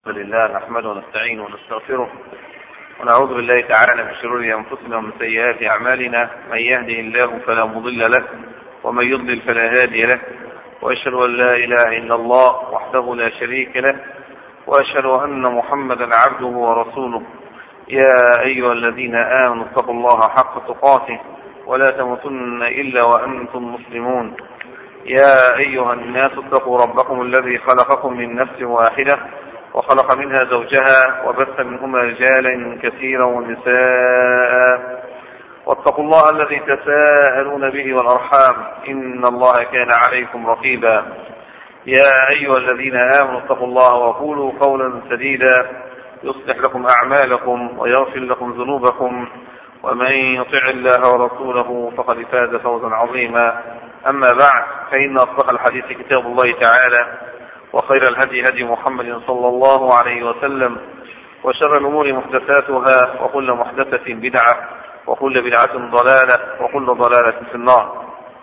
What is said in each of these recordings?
الحمد لله نحمده ونستعينه ونستغفره ونعوذ بالله تعالى من شرور أنفسنا ومن سيئات أعمالنا. من يهده الله فلا مضل له ومن يضلل فلا هادي له، وأشهد أن لا إله إلا الله وحده لا شريك له، وأشهد أن محمدا عبده ورسوله. يا أيها الذين آمنوا اتقوا الله حق تقاته ولا تموتن إلا وأنتم مسلمون. يا أيها الناس اتقوا ربكم الذي خلقكم من نفس واحدة وخلق منها زوجها وبث منهما رجالا كثيرا ونساء، واتقوا الله الذي تساءلون به والأرحام إن الله كان عليكم رقيبا. يا أيها الذين آمنوا اتقوا الله وقولوا قولا سديدا يصلح لكم أعمالكم ويغفر لكم ذنوبكم، ومن يطع الله ورسوله فقد فاز فوزا عظيما. أما بعد، فإن أصدق الحديث كتاب الله تعالى، وخير الهدي هدي محمد صلى الله عليه وسلم، وشر الأمور محدثاتها، وكل محدثة بدعة، وكل بدعة ضلالة، وكل ضلالة في النار.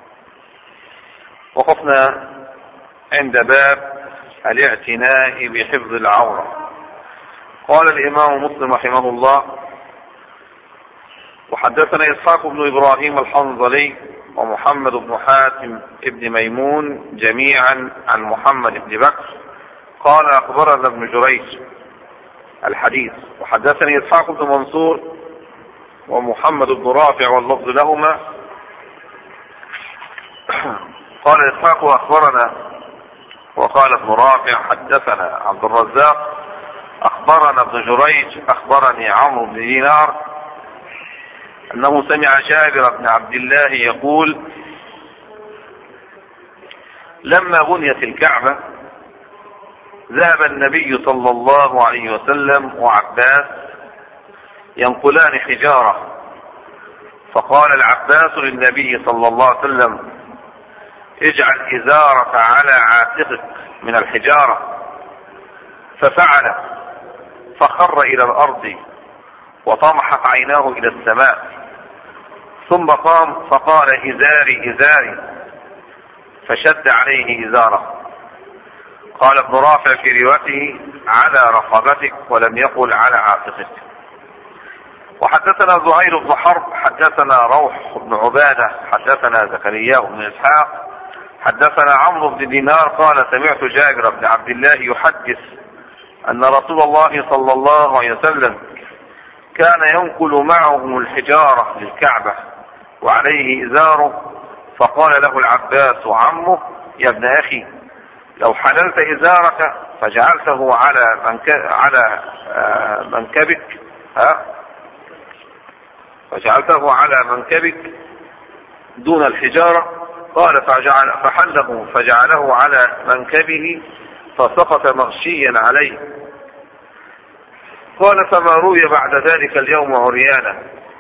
وقفنا عند باب الاعتناء بحفظ العورة. قال الإمام مسلم رحمه الله: وحدثنا إسحاق بن إبراهيم الحنظلي ومحمد بن حاتم بن ميمون جميعا عن محمد بن بكر قال أخبرنا ابن جريج الحديث. وحدثني إسحاق بن منصور ومحمد بن رافع واللفظ لهما قال إسحاق أخبرنا، وقال ابن رافع حدثنا عبد الرزاق أخبرنا ابن جريج أخبرني عمرو بن دينار أنه سمع جابر بن عبد الله يقول: لما بنيت الكعبة ذهب النبي صلى الله عليه وسلم وعباس ينقلان حجارة، فقال العباس للنبي صلى الله عليه وسلم: اجعل إزارك على عاتقك من الحجارة، ففعل، فخر إلى الأرض وطمحت عيناه إلى السماء، ثم قام فقال: إزاري إزاري، فشد عليه إزاره. قال ابن رافع في روايته: على رقبتك، ولم يقل على عاتقك. وحدثنا زهير بن حرب حدثنا روح بن عبادة حدثنا زكريا بن إسحاق حدثنا عمرو بن دينار قال: سمعت جابر بن عبد الله يحدث أن رسول الله صلى الله عليه وسلم كان ينقل معهم الحجارة للكعبة وعليه إزاره، فقال له العباس عمه: يا ابن أخي، لو حللت إزارك فجعلته على منكبك دون الحجارة. قال: فجعله على منكبه فسقط مغشيا عليه. قال: فما روي بعد ذلك اليوم عريانا.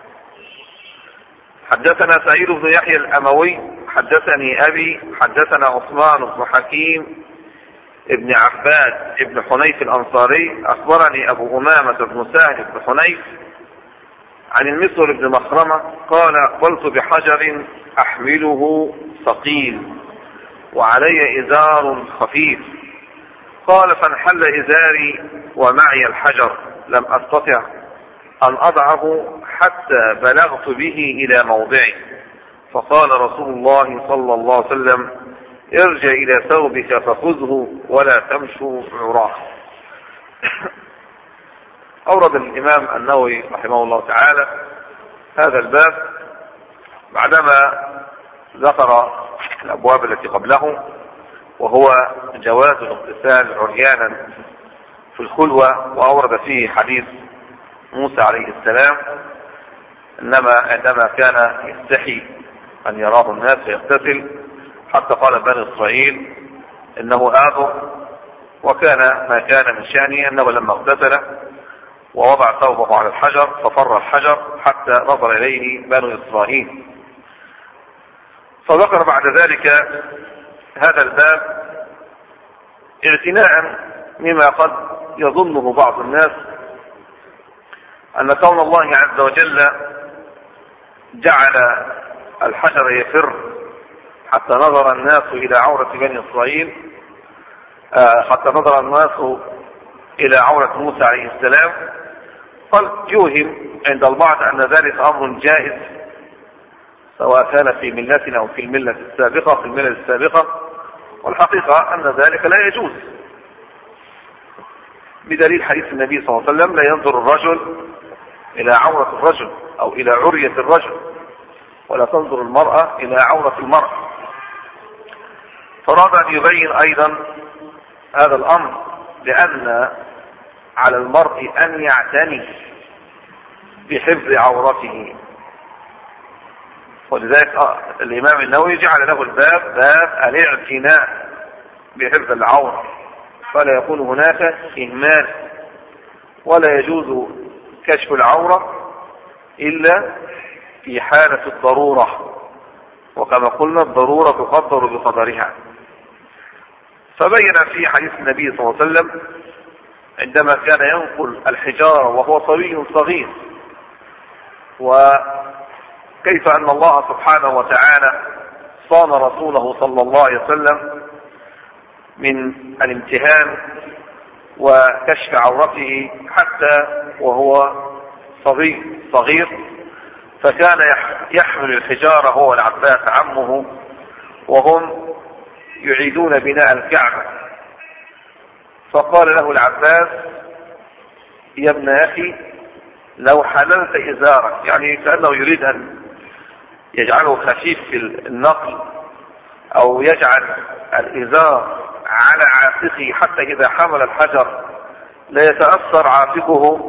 حدثنا سعيد بن يحيى الأموي حدثني أبي حدثنا عثمان بن حكيم ابن عباد ابن حنيف الأنصاري أخبرني أبو أمامة بن سهل بن حنيف عن المسور بن مخرمة قال: أقبلت بحجر أحمله ثقيل وعلي إزار خفيف. قال: فانحل إزاري ومعي الحجر، لم أستطع أن أضعه حتى بلغت به إلى موضعه. فقال رسول الله صلى الله عليه وسلم: ارجع إلى ثوبك فخذه ولا تمشوا عراه. أورد الإمام النووي رحمه الله تعالى هذا الباب بعدما ذكر الأبواب التي قبله، وهو جواز الاغتسال عريانا في الخلوة، وأورد فيه حديث موسى عليه السلام عندما كان يستحي أن يراه الناس يغتسل، حتى قال بني إسرائيل إنه آذر، وكان ما كان من شأنه أنه لما اغتسل ووضع ثوبه على الحجر ففر الحجر حتى نظر إليه بني إسرائيل. فذكر بعد ذلك هذا الباب اعتناء مما قد يظنه بعض الناس، أن كون الله عز وجل جعل الحجر يفر حتى نظر الناس إلى عورة بني إسرائيل، حتى نظر الناس إلى عورة موسى عليه السلام، قد يوهم عند البعض أن ذلك أمر جائز سواء كان في ملتنا أو في الملة السابقة، والحقيقة أن ذلك لا يجوز، بدليل حديث النبي صلى الله عليه وسلم: لا ينظر الرجل إلى عورة الرجل أو إلى عرية الرجل، ولا تنظر المرأة إلى عورة المرأة. فراد أن يبين أيضا هذا الأمر، لأن على المرء أن يعتني بحفظ عورته، ولذلك الإمام النووي جعل له الباب باب الاعتناء بحفظ العورة، فلا يكون هناك إهمال، ولا يجوز كشف العورة إلا في حالة الضرورة، وكما قلنا الضرورة تقدر بقدرها. فبين في حديث النبي صلى الله عليه وسلم عندما كان ينقل الحجارة وهو صبي صغير، وكيف أن الله سبحانه وتعالى صان رسوله صلى الله عليه وسلم من الامتهان وكشف عورته حتى وهو صبي صغير، فكان يحمل الحجارة هو العباس عمه، وهم يعيدون بناء الكعبة. فقال له العباس: يا ابن أخي لو حللت إزارك، يعني كأنه يريد أن يجعله خفيف في النقل، أو يجعل الإزار على عاتقه حتى إذا حمل الحجر لا يتأثر عاتقه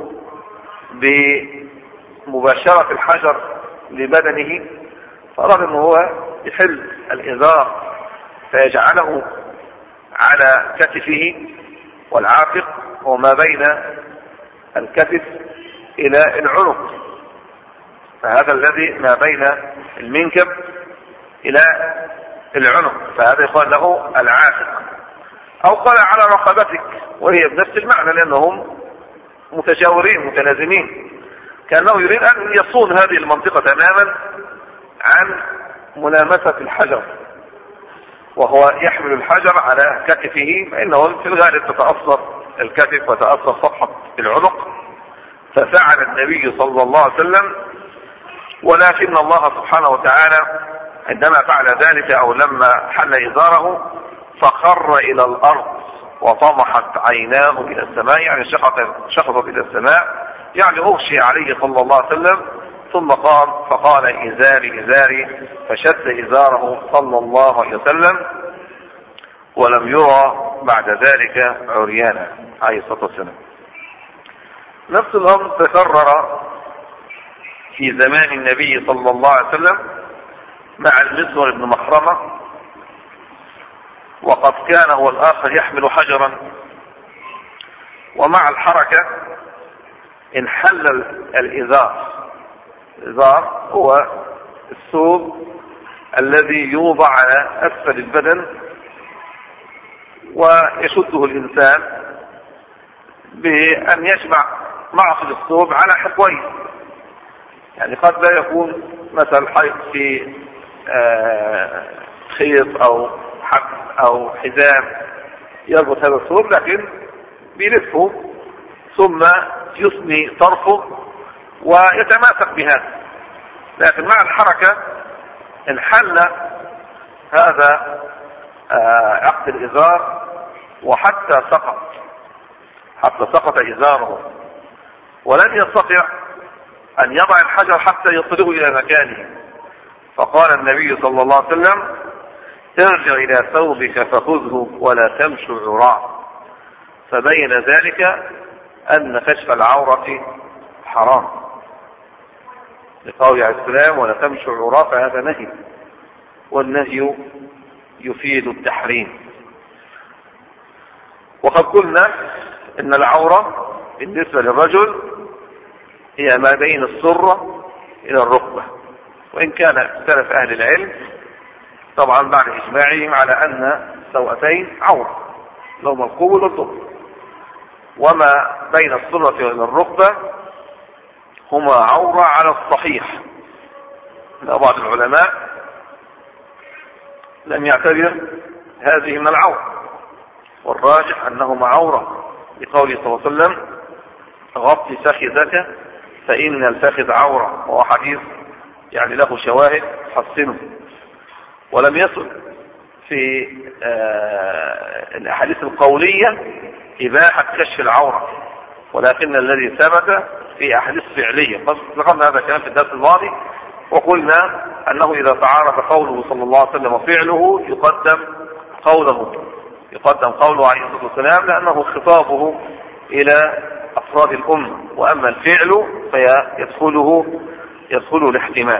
بمباشرة الحجر لبدنه. فرغم أنه هو يحل الإزار فيجعله على كتفه والعاتق وما بين الكتف إلى العنق، فهذا الذي ما بين المنكب إلى العنق، فهذا يقال له العاتق. أو قال على رقبتك، وهي بنفس المعنى لأنهم متجاورين متلازمين، كأنه يريد أن يصون هذه المنطقة تماما عن ملامسة الحجر، وهو يحمل الحجر على كتفه، فإنه في الغالب تتأثر الكتف وتأثر صفحة العنق. ففعل النبي صلى الله عليه وسلم، ولكن الله سبحانه وتعالى عندما فعل ذلك أو لما حل إزاره فخر إلى الأرض وطمحت عيناه إلى السماء، يعني شخصت إلى السماء، يعني أغشي عليه صلى الله عليه وسلم. ثم قام فقال: إزاري إزاري، فشد إزاره صلى الله عليه وسلم، ولم يرى بعد ذلك عريانا عليه الصلاة والسلام. نفس الأمر تكرر في زمان النبي صلى الله عليه وسلم مع المسور بن مخرمة، وقد كان هو الآخر يحمل حجرا، ومع الحركة انحل الإزار. الإزار هو الثوب الذي يوضع على أسفل البدن ويشده الإنسان بأن يجمع معصل الثوب على حقويه، يعني قد لا يكون مثل في خيط أو حبل أو حزام يربط هذا الثوب، لكن بيلفه ثم يثني طرفه ويتماسك بهذا. لكن مع الحركة انحل هذا عقد الإزار وحتى سقط إزاره، ولم يستطع أن يضع الحجر حتى يصله إلى مكانه. فقال النبي صلى الله عليه وسلم: ارجع إلى ثوبك فخذه ولا تمشي عراة. فبين ذلك أن كشف العورة حرام، لقوله عليه السلام: ولا تمشي عراة، فهذا نهي، والنهي يفيد التحريم. وقد قلنا إن العورة بالنسبة للرجل هي ما بين السرة إلى الركبة، وإن كان اختلف أهل العلم طبعا بعد إجماعهم على أن السوأتين عورة، لهم القبل والضبط، وما بين السرة إلى الركبة هما عورة على الصحيح. بعض العلماء لم يعتبر هذه من العورة، والراجح أنهما عورة، لقوله صلى الله عليه وسلم غطي فخذك فإن الفخذ عورة، وهو حديث يعني له شواهد حسنه. ولم يصل في الأحاديث القولية إباحة كشف العورة، ولكن الذي ثبت في أحاديث فعلية. بس ذكرنا هذا الكلام في الدرس الماضي، وقلنا أنه إذا تعارض قوله صلى الله عليه وسلم وفعله يقدم قوله عليه الصلاة والسلام، لأنه خطابه إلى أفراد الأمة، وأما الفعل فيدخله الاحتمال.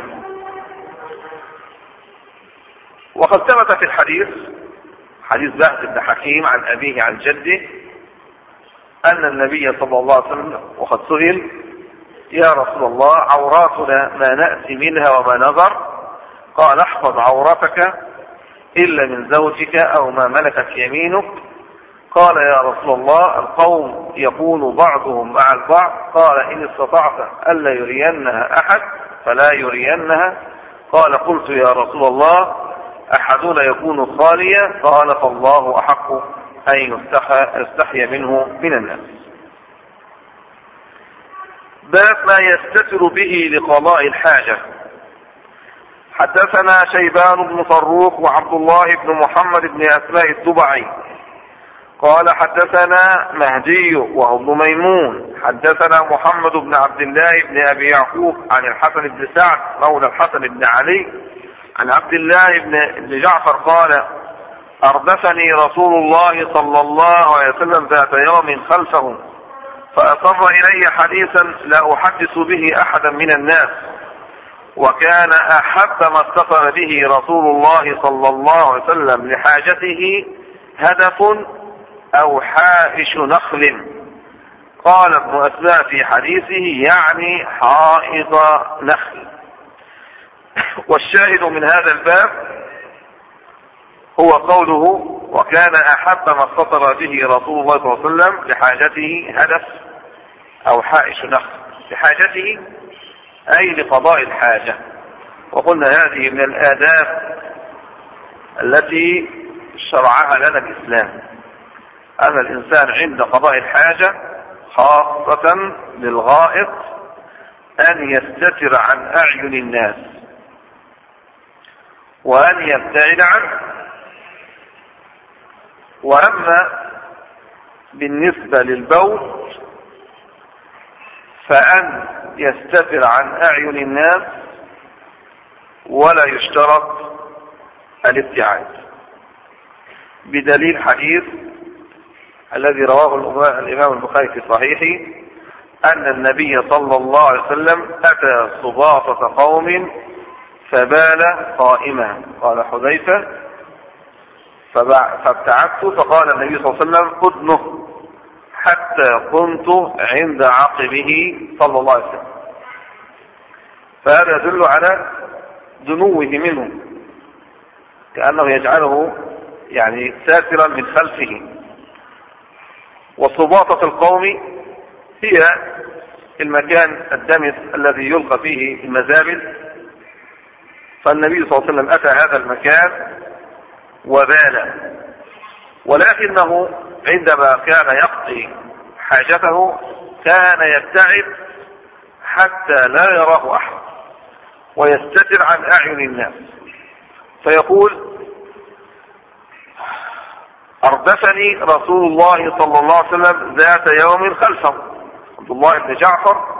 وقد ثبت في الحديث حديث بهز بن حكيم عن أبيه عن جده أن النبي صلى الله عليه وسلم وقد سئل يا رسول الله عوراتنا ما نأتي منها وما نذر؟ قال احفظ عورتك إلا من زوجك أو ما ملكت يمينك. قال يا رسول الله القوم يكون بعضهم مع البعض، قال إن استطعت ألا يرينها أحد فلا يرينها. قال قلت يا رسول الله أحدنا يكون خاليا؟ قال فالله أحق أن يستحي منه من الناس. باب ما يستتر به لقضاء الحاجة. حدثنا شيبان بن فروخ وعبد الله بن محمد بن أسماء الدبعي قال حدثنا مهدي وهو ابن ميمون حدثنا محمد بن عبد الله بن أبي يعقوب عن الحسن بن سعد مولى الحسن بن علي عن عبد الله بن جعفر قال أردفني رسول الله صلى الله عليه وسلم ذات يوم خلفه فأصر إلي حديثا لا أحدث به أحدا من الناس، وكان أحب ما اتصل به رسول الله صلى الله عليه وسلم لحاجته هدف أو حائش نخل. قال ابن أسماء في حديثه يعني حائط نخل. والشاهد من هذا الباب هو قوله وكان أحب ما اتصل به رسول الله صلى الله عليه وسلم لحاجته هدف أو حائش نخل، لحاجته أي لقضاء الحاجة. وقلنا هذه من الآداب التي شرعها لنا الإسلام، أن الإنسان عند قضاء الحاجة خاصة للغائط أن يستتر عن أعين الناس وأن يبتعد عنه. وأما بالنسبة للبول فأن يستتر عن أعين الناس ولا يشترط الابتعاد، بدليل حديث الذي رواه الإمام البخاري في صحيحه أن النبي صلى الله عليه وسلم أتى سباطة قوم فبال قائما. قال حذيفة فابتعدت فقال النبي صلى الله عليه وسلم أدنه حتى كنت عند عقبه صلى الله عليه وسلم. فهذا يدل على دنوه منه، كأنه يجعله يعني ساترا من خلفه. وسباطة القوم هي المكان الدمس الذي يلقى فيه المزابل، فالنبي صلى الله عليه وسلم أتى هذا المكان وبال، ولكنه عندما كان يقضي حاجته كان يبتعد حتى لا يراه أحد ويستتر عن أعين الناس. فيقول أردفني رسول الله صلى الله عليه وسلم ذات يوم خلفه. عبد الله بن جعفر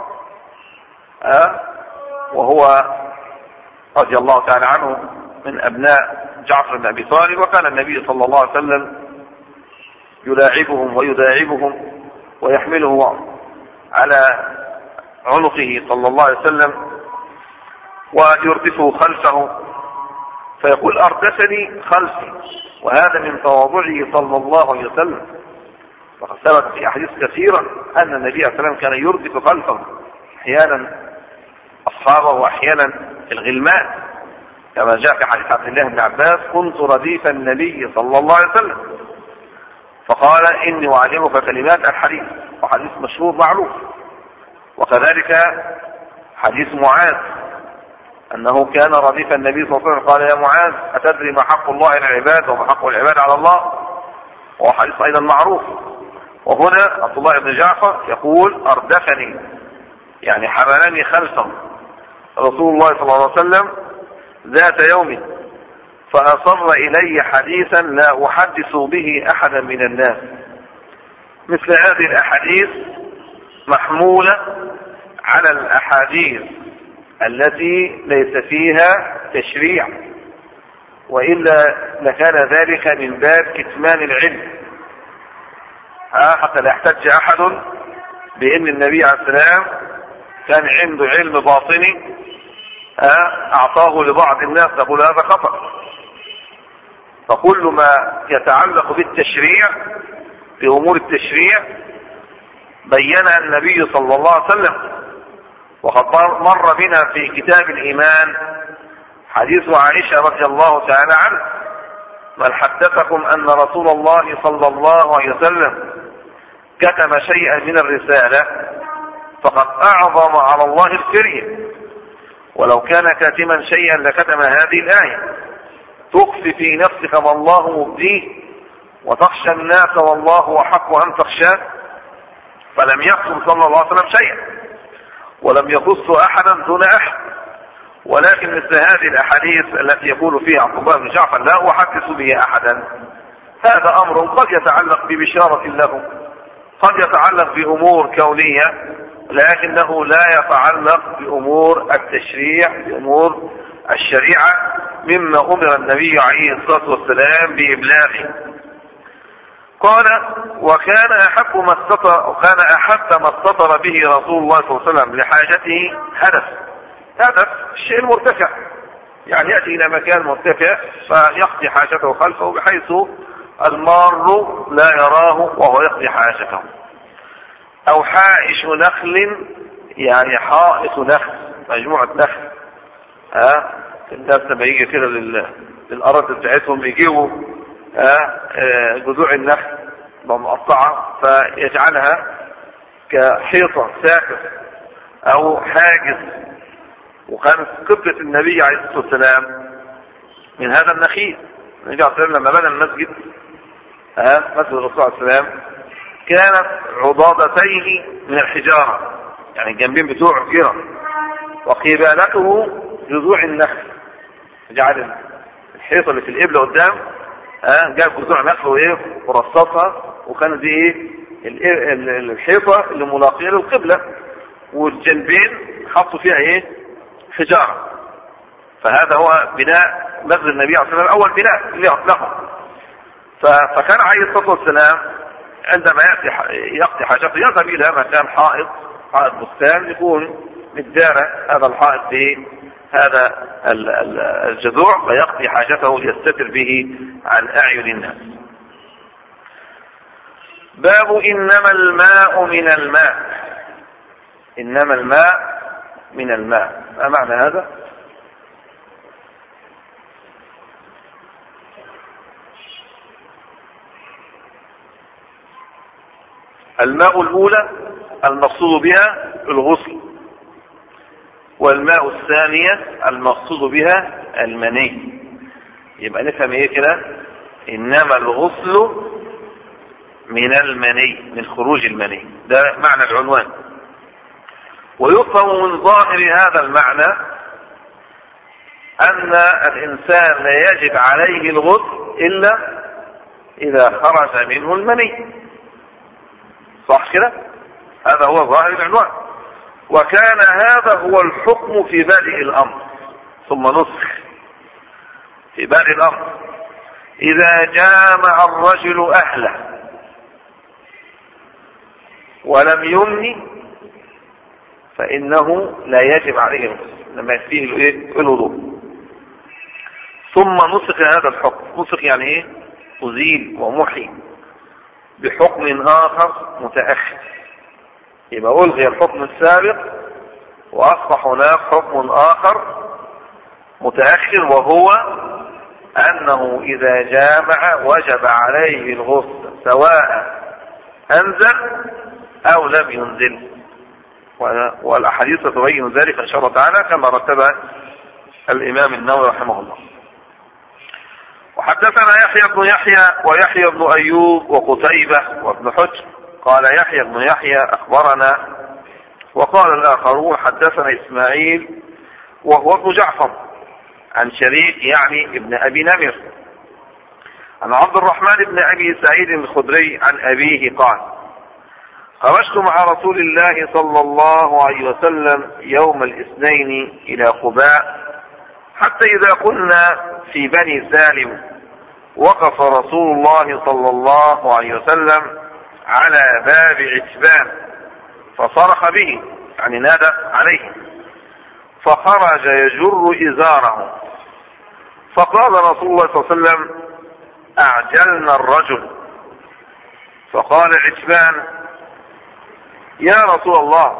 وهو رضي الله تعالى عنه من أبناء جعفر بن أبي طالب، وكان النبي صلى الله عليه وسلم يلاعبهم ويداعبهم ويحمله على عنقه صلى الله عليه وسلم ويردفه خلفه. فيقول أردفني خلفي، وهذا من تواضعه صلى الله عليه وسلم. وقد ثبت في أحاديث كثيرة أن النبي صلى الله عليه وسلم كان يردف خلفه، أحيانا أصحابه وأحيانا الغلمان، كما جاء في حديث عبد الله بن عباس كنت رديف النبي صلى الله عليه وسلم فقال إني أعلمك كلمات الحديث، وحديث مشهور معروف. وكذلك حديث معاذ أنه كان رديف النبي صلى الله عليه وسلم قال يا معاذ أتدري ما حق الله على العباد وما حق العباد على الله؟ وهو حديث أيضا معروف. وهنا عبد الله بن جعفر يقول أردفني، يعني حملني خلفه رسول الله صلى الله عليه وسلم ذات يوم فأصر إلي حديثا لا أحدث به أحدا من الناس. مثل هذه الأحاديث محمولة على الأحاديث التي ليس فيها تشريع، وإلا لكان ذلك من باب كتمان العلم، حتى لا يحتج أحد بأن النبي عليه السلام كان عنده علم باطني أعطاه لبعض الناس، نقول هذا خطأ. فكل ما يتعلق بالتشريع في أمور التشريع بينها النبي صلى الله عليه وسلم. وقد مر بنا في كتاب الإيمان حديث عائشة رضي الله تعالى عنه: من حدثكم أن رسول الله صلى الله عليه وسلم كتم شيئا من الرسالة فقد أعظم على الله الفرية، ولو كان كاتما شيئا لكتم هذه الآية: تخفي في نفسك ما الله مبديه وتخشى الناس والله أحق أن تخشاه. فلم يكتم صلى الله عليه وسلم شيئا ولم يخص أحدا دون أحد. ولكن مثل هذه الأحاديث التي يقول فيها عبد الله بن جعفر لا أحدث به أحدا، هذا أمر قد يتعلق ببشارة له، قد يتعلق بأمور كونية، لكنه لا يتعلق بأمور التشريع، بأمور الشريعة، مما أمر النبي عليه الصلاة والسلام بإبلاغه. قال: وكان أحب ما استطر به رسول الله صلى الله عليه وسلم لحاجته هدف الشيء المرتفع، يعني يأتي إلى مكان مرتفع فيقضي حاجته خلفه بحيث المار لا يراه وهو يقضي حاجته. أو حائش نخل، يعني حائط نخل، مجموعة نخل. الناس لما يجي كده للأراضي بتاعتهم يجيبوا جذوع النخل مقطعة فيجعلها كحيطة ساقف أو حاجز. وكانت قبلة النبي عليه الصلاة والسلام من هذا النخيل. النبي عليه الصلاة والسلام لما بنى المسجد مسجد الرسول عليه السلام كانت عضادتيه من الحجارة، يعني الجنبين بتوعه كده، وقبالته جذوع النخل. جعل الحيطة اللي في القبلة قدام جاب جذوع نخل وايه ورصصها، وكانت دي ايه الحيطة اللي ملاقية للقبلة، والجنبين حطوا فيها ايه حجارة. فهذا هو بناء مسجد النبي عليه الصلاة والسلام، أول بناء اللي أطلقه. فكان عليه الصلاة والسلام عندما يقضي حاجته يذهب إلى مكان حائط بستان يكون متدارى هذا الحائط بهذا الجذوع، فيقضي حاجته يستتر به عن أعين الناس. باب إنما الماء من الماء. إنما الماء من الماء، ما معنى هذا؟ الماء الأولى المقصود بها الغسل، والماء الثانية المقصود بها المني. يبقى نفهم ايه كده؟ إنما الغسل من المني، من خروج المني، ده معنى العنوان. ويفهم من ظاهر هذا المعنى أن الإنسان لا يجب عليه الغسل إلا إذا خرج منه المني، صح كده؟ هذا هو ظاهر العنوان. وكان هذا هو الحكم في بادئ الأمر، ثم نسخ في بادئ الأمر: إذا جامع الرجل أهله ولم يمني فإنه لا يجب عليه الغسل، لما يكفيه الوضوء. ثم نسخ هذا الحكم. نسخ يعني ايه؟ أزيل ومحي بحكم آخر متأخر. يبقى ألغي الحكم السابق وأصبح هناك حكم آخر متأخر، وهو أنه إذا جامع وجب عليه الغسل سواء أنزل أو لم ينزل. والأحاديث تبين ذلك إن شاء الله تعالى كما رتبها الإمام النووي رحمه الله. وحدثنا يحيى بن يحيى ويحيى بن أيوب وقتيبة وابن حجر قال يحيى بن يحيى أخبرنا، وقال الآخرون حدثنا إسماعيل وهو ابن جعفر عن شريك يعني ابن أبي نمر عن عبد الرحمن بن أبي سعيد الخدري عن أبيه قال خرجت مع رسول الله صلى الله عليه وسلم يوم الاثنين إلى قباء، حتى إذا كنا في بني سالم وقف رسول الله صلى الله عليه وسلم على باب عتبان فصرخ به، يعني نادى عليه، فخرج يجر إزاره، فقال رسول الله صلى الله عليه وسلم أعجلنا الرجل، فقال عتبان يا رسول الله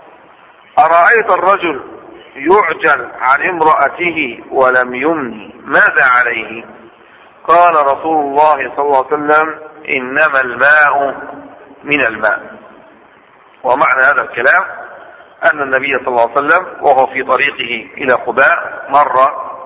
أرأيت الرجل يعجل عن امرأته ولم يمني ماذا عليه؟ قال رسول الله صلى الله عليه وسلم إنما الماء من الماء. ومعنى هذا الكلام أن النبي صلى الله عليه وسلم وهو في طريقه إلى قباء مر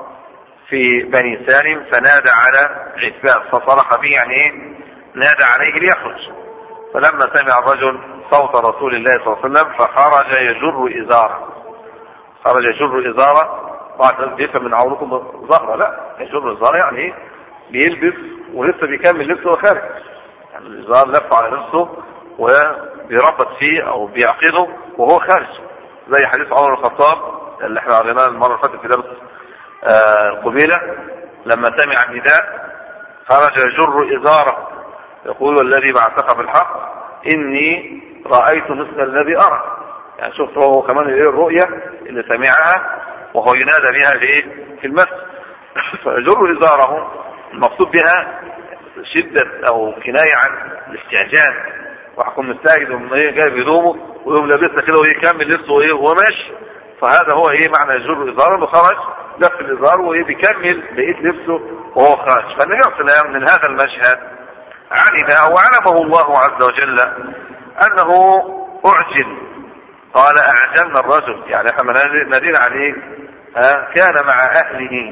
في بني سالم فنادى على عتبان فصرخ به، يعني نادى عليه ليخرج، فلما سمع الرجل صوت رسول الله صلى الله عليه وسلم فخرج يجر إزاره، خرج يجر إزاره، بعد بيفهم من عورته ظهره، لا يجر إزاره يعني بيلبس ولسه بيكمل لبسه وخارج، يعني الإزار لف على نفسه وبيربط فيه أو بيعقده وهو خارج، زي حديث عمر بن الخطاب اللي احنا قريناه المرة اللي فاتت في درس القبيلة لما سمع النداء خرج يجر إزاره يقول والذي بعثك بالحق إني رأيت مثل الذي أرى، يعني شفت هو كمان الرؤية اللي سمعها وهو ينادى بها في المسجد. فيجر إزاره المقصود بها شدة أو كناية عن الاستعجال، وحكم مستعجل ومن جايب هدومه ويوم لابسنا كده ويكمل لبسه وهو ماشي، فهذا هو معنى يجر إزاره، وخرج لف الإزار وبيكمل بقية لبسه وهو خارج. فالنبي صلى الله عليه وسلم من هذا المشهد علم وعلمه الله عز وجل أنه أعجل، قال أعجلنا الرجل، يعني احنا نادينا عليه كان مع أهله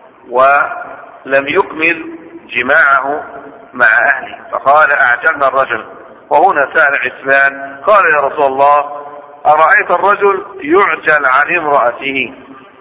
ولم يكمل جماعه مع أهله، فقال أعجلنا الرجل. وهنا سأل عثمان قال يا رسول الله أرأيت الرجل يعجل عن امرأته،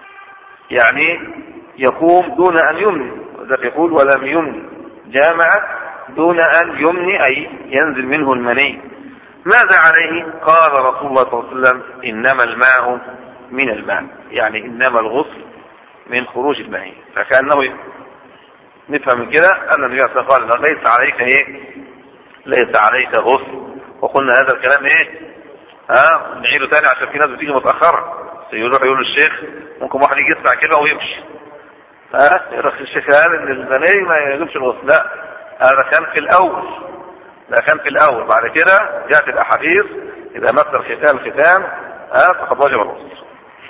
يعني يقوم دون أن يمني، ذلك يقول ولم يمني، جامع دون أن يمني أي ينزل منه المني، ماذا عليه؟ قال رسول الله صلى الله عليه وسلم إنما الماء من الماء، يعني إنما الغسل من خروج المني. فكأنه نفهم من كده أن النبي صلى الله عليه وسلم قال ليس عليك ليس عليك غسل، وقلنا هذا الكلام نعيده تاني عشان في ناس بتيجي متأخرة يروح يقول الشيخ ممكن واحد يجي يسمع كده ويمشي، الشيخ قال ان المني ما يجبش الغسل، لا هذا كان في الأول، بعد كده جاءت الأحاديث إذا مس الختان فقد وجب الغسل.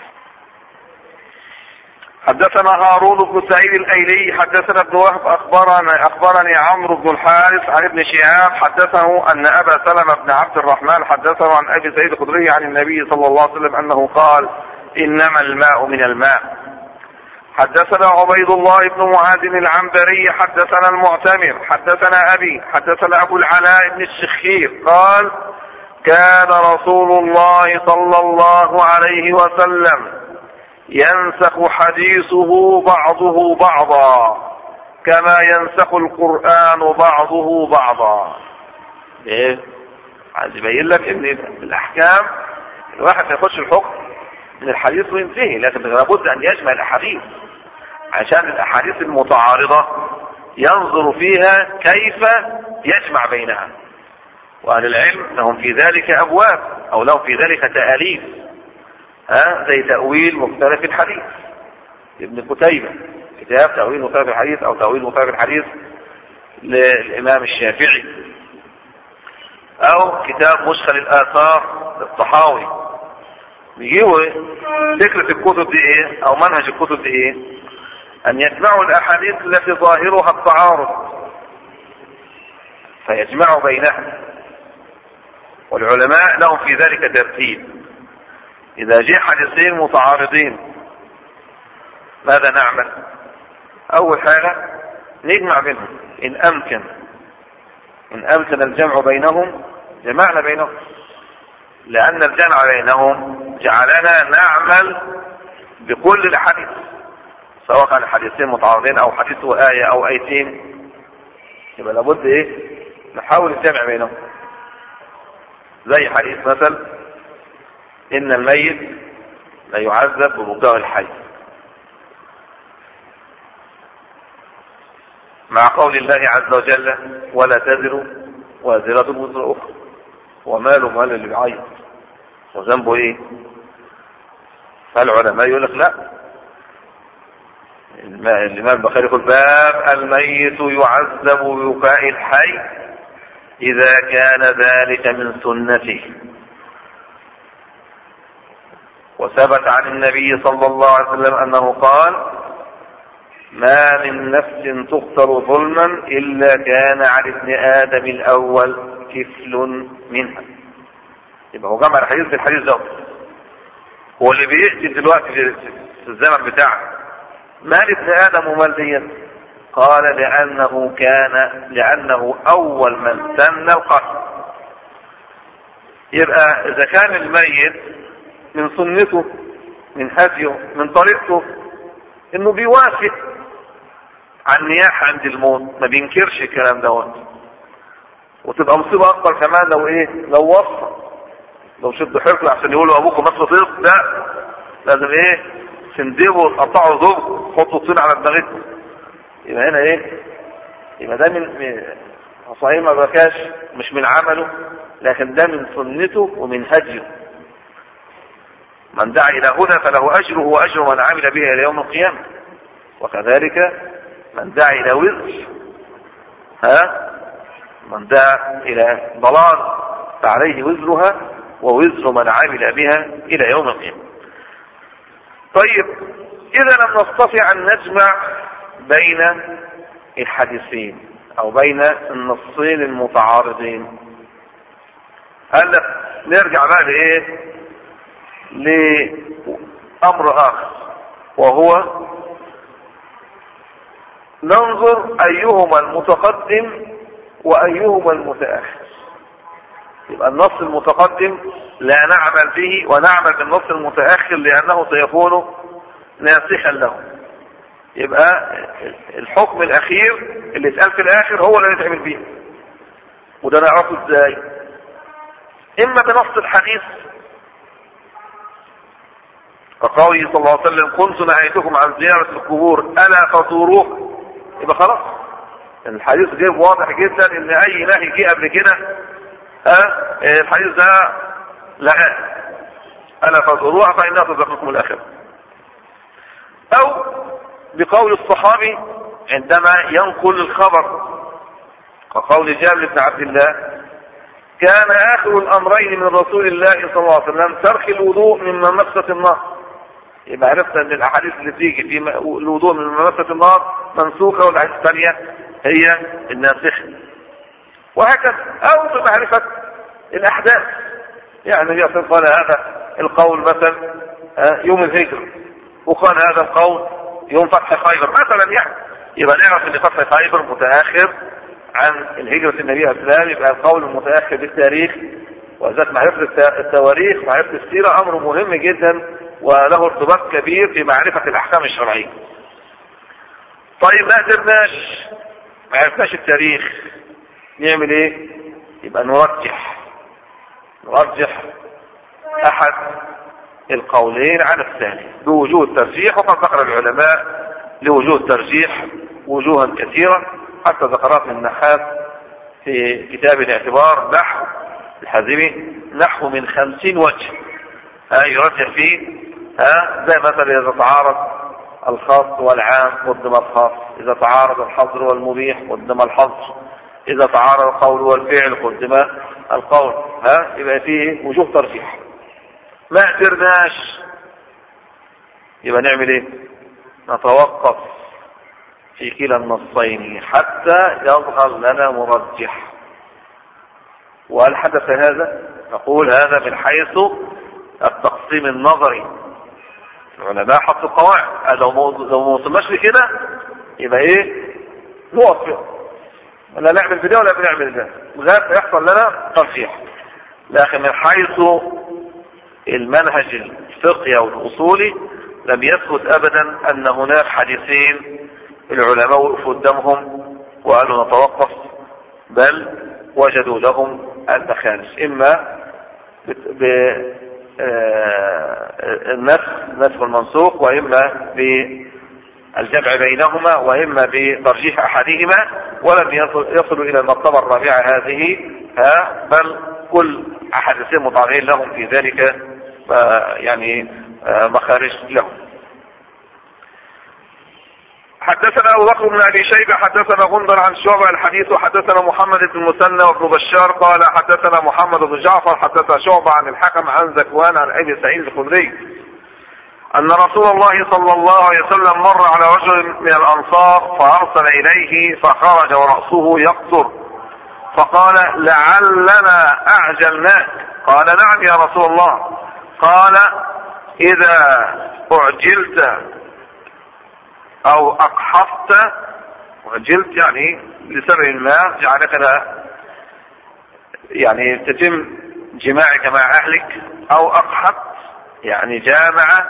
حدثنا هارون بن سعيد الأيلي حدثنا ابن وهب أخبرني عمرو بن الحارث عن ابن شهاب حدثه أن أبا سلمة بن عبد الرحمن حدثه عن أبي سعيد الخدري عن النبي صلى الله عليه وسلم أنه قال إنما الماء من الماء. حدثنا عبيد الله بن معاذ العنبري حدثنا المعتمر حدثنا أبي حدثنا أبو العلاء بن الشخير قال كان رسول الله صلى الله عليه وسلم ينسخ حديثه بعضه بعضا كما ينسخ القرآن بعضه بعضا. عايز يبين لك ان الاحكام الواحد ما ياخدش الحكم من الحديث وينتهي، لكن لابد ان يجمع الاحاديث عشان الاحاديث المتعارضة ينظر فيها كيف يجمع بينها، واهل العلم لهم في ذلك ابواب او لهم في ذلك تأليف زي تأويل مختلف الحديث ابن قتيبة، كتاب تأويل مختلف الحديث او تأويل مختلف الحديث للامام الشافعي، او كتاب مشكل الاثار للطحاوي. بيجيبوا فكرة الكتب دي او منهج الكتب دي ان يجمعوا الاحاديث التي ظاهرها التعارض فيجمعوا بينها، والعلماء لهم في ذلك ترتيب. إذا جاء حديثين متعارضين ماذا نعمل؟ أول حاجة نجمع بينهم إن أمكن الجمع بينهم جمعنا بينهم، لأن الجمع بينهم جعلنا نعمل بكل الحديث، سواء كان حديثين متعارضين أو حديث وآية أو آيتين، يبقى لابد نحاول الجمع بينهم. زي حديث مثل إن الميت لا يعذب ببكاء الحي، مع قول الله عز وجل ولا تزر وازرة وزر أخرى، وماله مال اللي بيعيط وذنبه ايه؟ فالعلماء يقول لك لا، الإمام البخاري يقول باب الميت يعذب ببكاء الحي إذا كان ذلك من سنته. وثبت عن النبي صلى الله عليه وسلم أنه قال ما من نفس تقتل ظلما إلا كان على ابن آدم الأول كفل منها. يبقى هو جمع الحديث بالحديث ده، هو اللي بيأتي دلوقتي في الزمن بتاعه مال ابن آدم ومال ديت؟ قال لأنه أول من سن القتل. يبقى إذا كان الميت من سنته من هديه من طريقته إنه بيوافق عن نياحة عند الموت، ما بينكرش الكلام دوت، وتبقى مصيبة أكبر كمان لو وصى، لو شدوا حركة عشان يقولوا أبوكم مصر طيب، لا لازم تندبوا وتقطعوا ذوق تحطوا طين على دماغكم. يبقى هنا يبقى ده من صحيح ما بكاش مش من عمله، لكن ده من سنته ومن هديه. من دعا إلى هدى فله أجره وأجر من عمل به إلى يوم القيامة، وكذلك من دعا إلى وزر من دعا إلى ضلال فعليه وزرها ووزر من عمل بها إلى يوم القيامة. طيب إذا لم نستطع أن نجمع بين الحديثين أو بين النصين المتعارضين، قال لك نرجع بقى لأمر آخر، وهو ننظر أيهما المتقدم وأيهما المتأخر. يبقى النص المتقدم لا نعمل به ونعمل بالنص المتأخر لأنه سيكون ناسخا له. يبقى الحكم الأخير اللي اتقال في الآخر هو اللي نتعمل به، وده نعرفه ازاي؟ إما بنص الحديث كقوله صلى الله عليه وسلم كنت نهيتكم عن زيارة القبور ألا فزوروه، يبقى خلاص الحديث جايب واضح جدا ان اي نهي جه قبل كده الحديث ده لغاه ألا فزوروها فإنها تذكركم الآخرة. أو بقول الصحابي عندما ينقل الخبر كقول جابر بن عبد الله كان آخر الأمرين من رسول الله صلى الله عليه وسلم ترك الوضوء مما مست النار. يبقى عرفنا ان الاحاديث اللي تيجي في الوضوء من مست النار منسوخه، والاحاديث الثانيه هي الناسخه، وهكذا. او في معرفه الاحداث، يعني النبي صلى الله عليه وسلم قال هذا القول مثلا يوم الهجره، وقال هذا القول يوم فتح خيبر مثلا، يعني يبقى نعرف ان فتح خيبر متاخر عن الهجره النبي عليه السلام، يبقى القول المتاخر بالتاريخ. وذات معرفه التواريخ ومعرفه السيره امر مهم جدا وله ارتباط كبير في معرفة الأحكام الشرعية. طيب ما قدرناش، ما عرفناش التاريخ، نعمل ايه؟ يبقى نرجح أحد القولين على الثاني بوجوه الترجيح. وقد ذكر العلماء لوجوه الترجيح وجوها كثيرة، حتى ذكرات من النحاس في كتاب الاعتبار نحو الحازمي نحو من 50 وجه يرجح فيه. زي مثلا إذا تعارض الخاص والعام قدم الخاص، إذا تعارض الحظر والمبيح قدم الحظر، إذا تعارض القول والفعل قدم القول. يبقى فيه وجوه ترجيح. ما قدرناش يبقى نعمل ايه؟ نتوقف في كلا النصين حتى يظهر لنا مرجح. وهل حدث هذا؟ نقول هذا من حيث التقسيم النظري. العلماء حطوا قواعد، لو ما وصلناش لكده يبقى ايه؟ نوقف، ولا نعمل بده ولا بنعمل ده، لغايه يحصل لنا ترجيح. لكن من حيث المنهج الفقهي أو الأصولي لم يثبت أبدا أن هناك حديثين العلماء وقفوا قدامهم وقالوا نتوقف، بل وجدوا لهم المخارج، إما بالنسخ المنسوخ، وإما بالجمع بينهما، وإما بترجيح أحدهما، ولم يصلوا إلى المرتبة الرابعة هذه، بل كل أحاديثين متعرضين لهم في ذلك يعني مخارج لهم. حدثنا أبو بكر بن أبي شيبة حدثنا غندر عن شعبة الحديث، وحدثنا محمد بن المثنى وابن بشار قال حدثنا محمد بن جعفر حدثنا شعبة عن الحكم عن ذكوان عن أبي سعيد الخدري أن رسول الله صلى الله عليه وسلم مر على رجل من الأنصار فأرسل إليه فخرج ورأسه يقطر، فقال لعلنا أعجلناك. قال نعم يا رسول الله. قال إذا أعجلت أو أقحفت، أعجلت يعني لسبب ما جعلك يعني تتم جماعك مع أهلك، أو أقحفت يعني جامع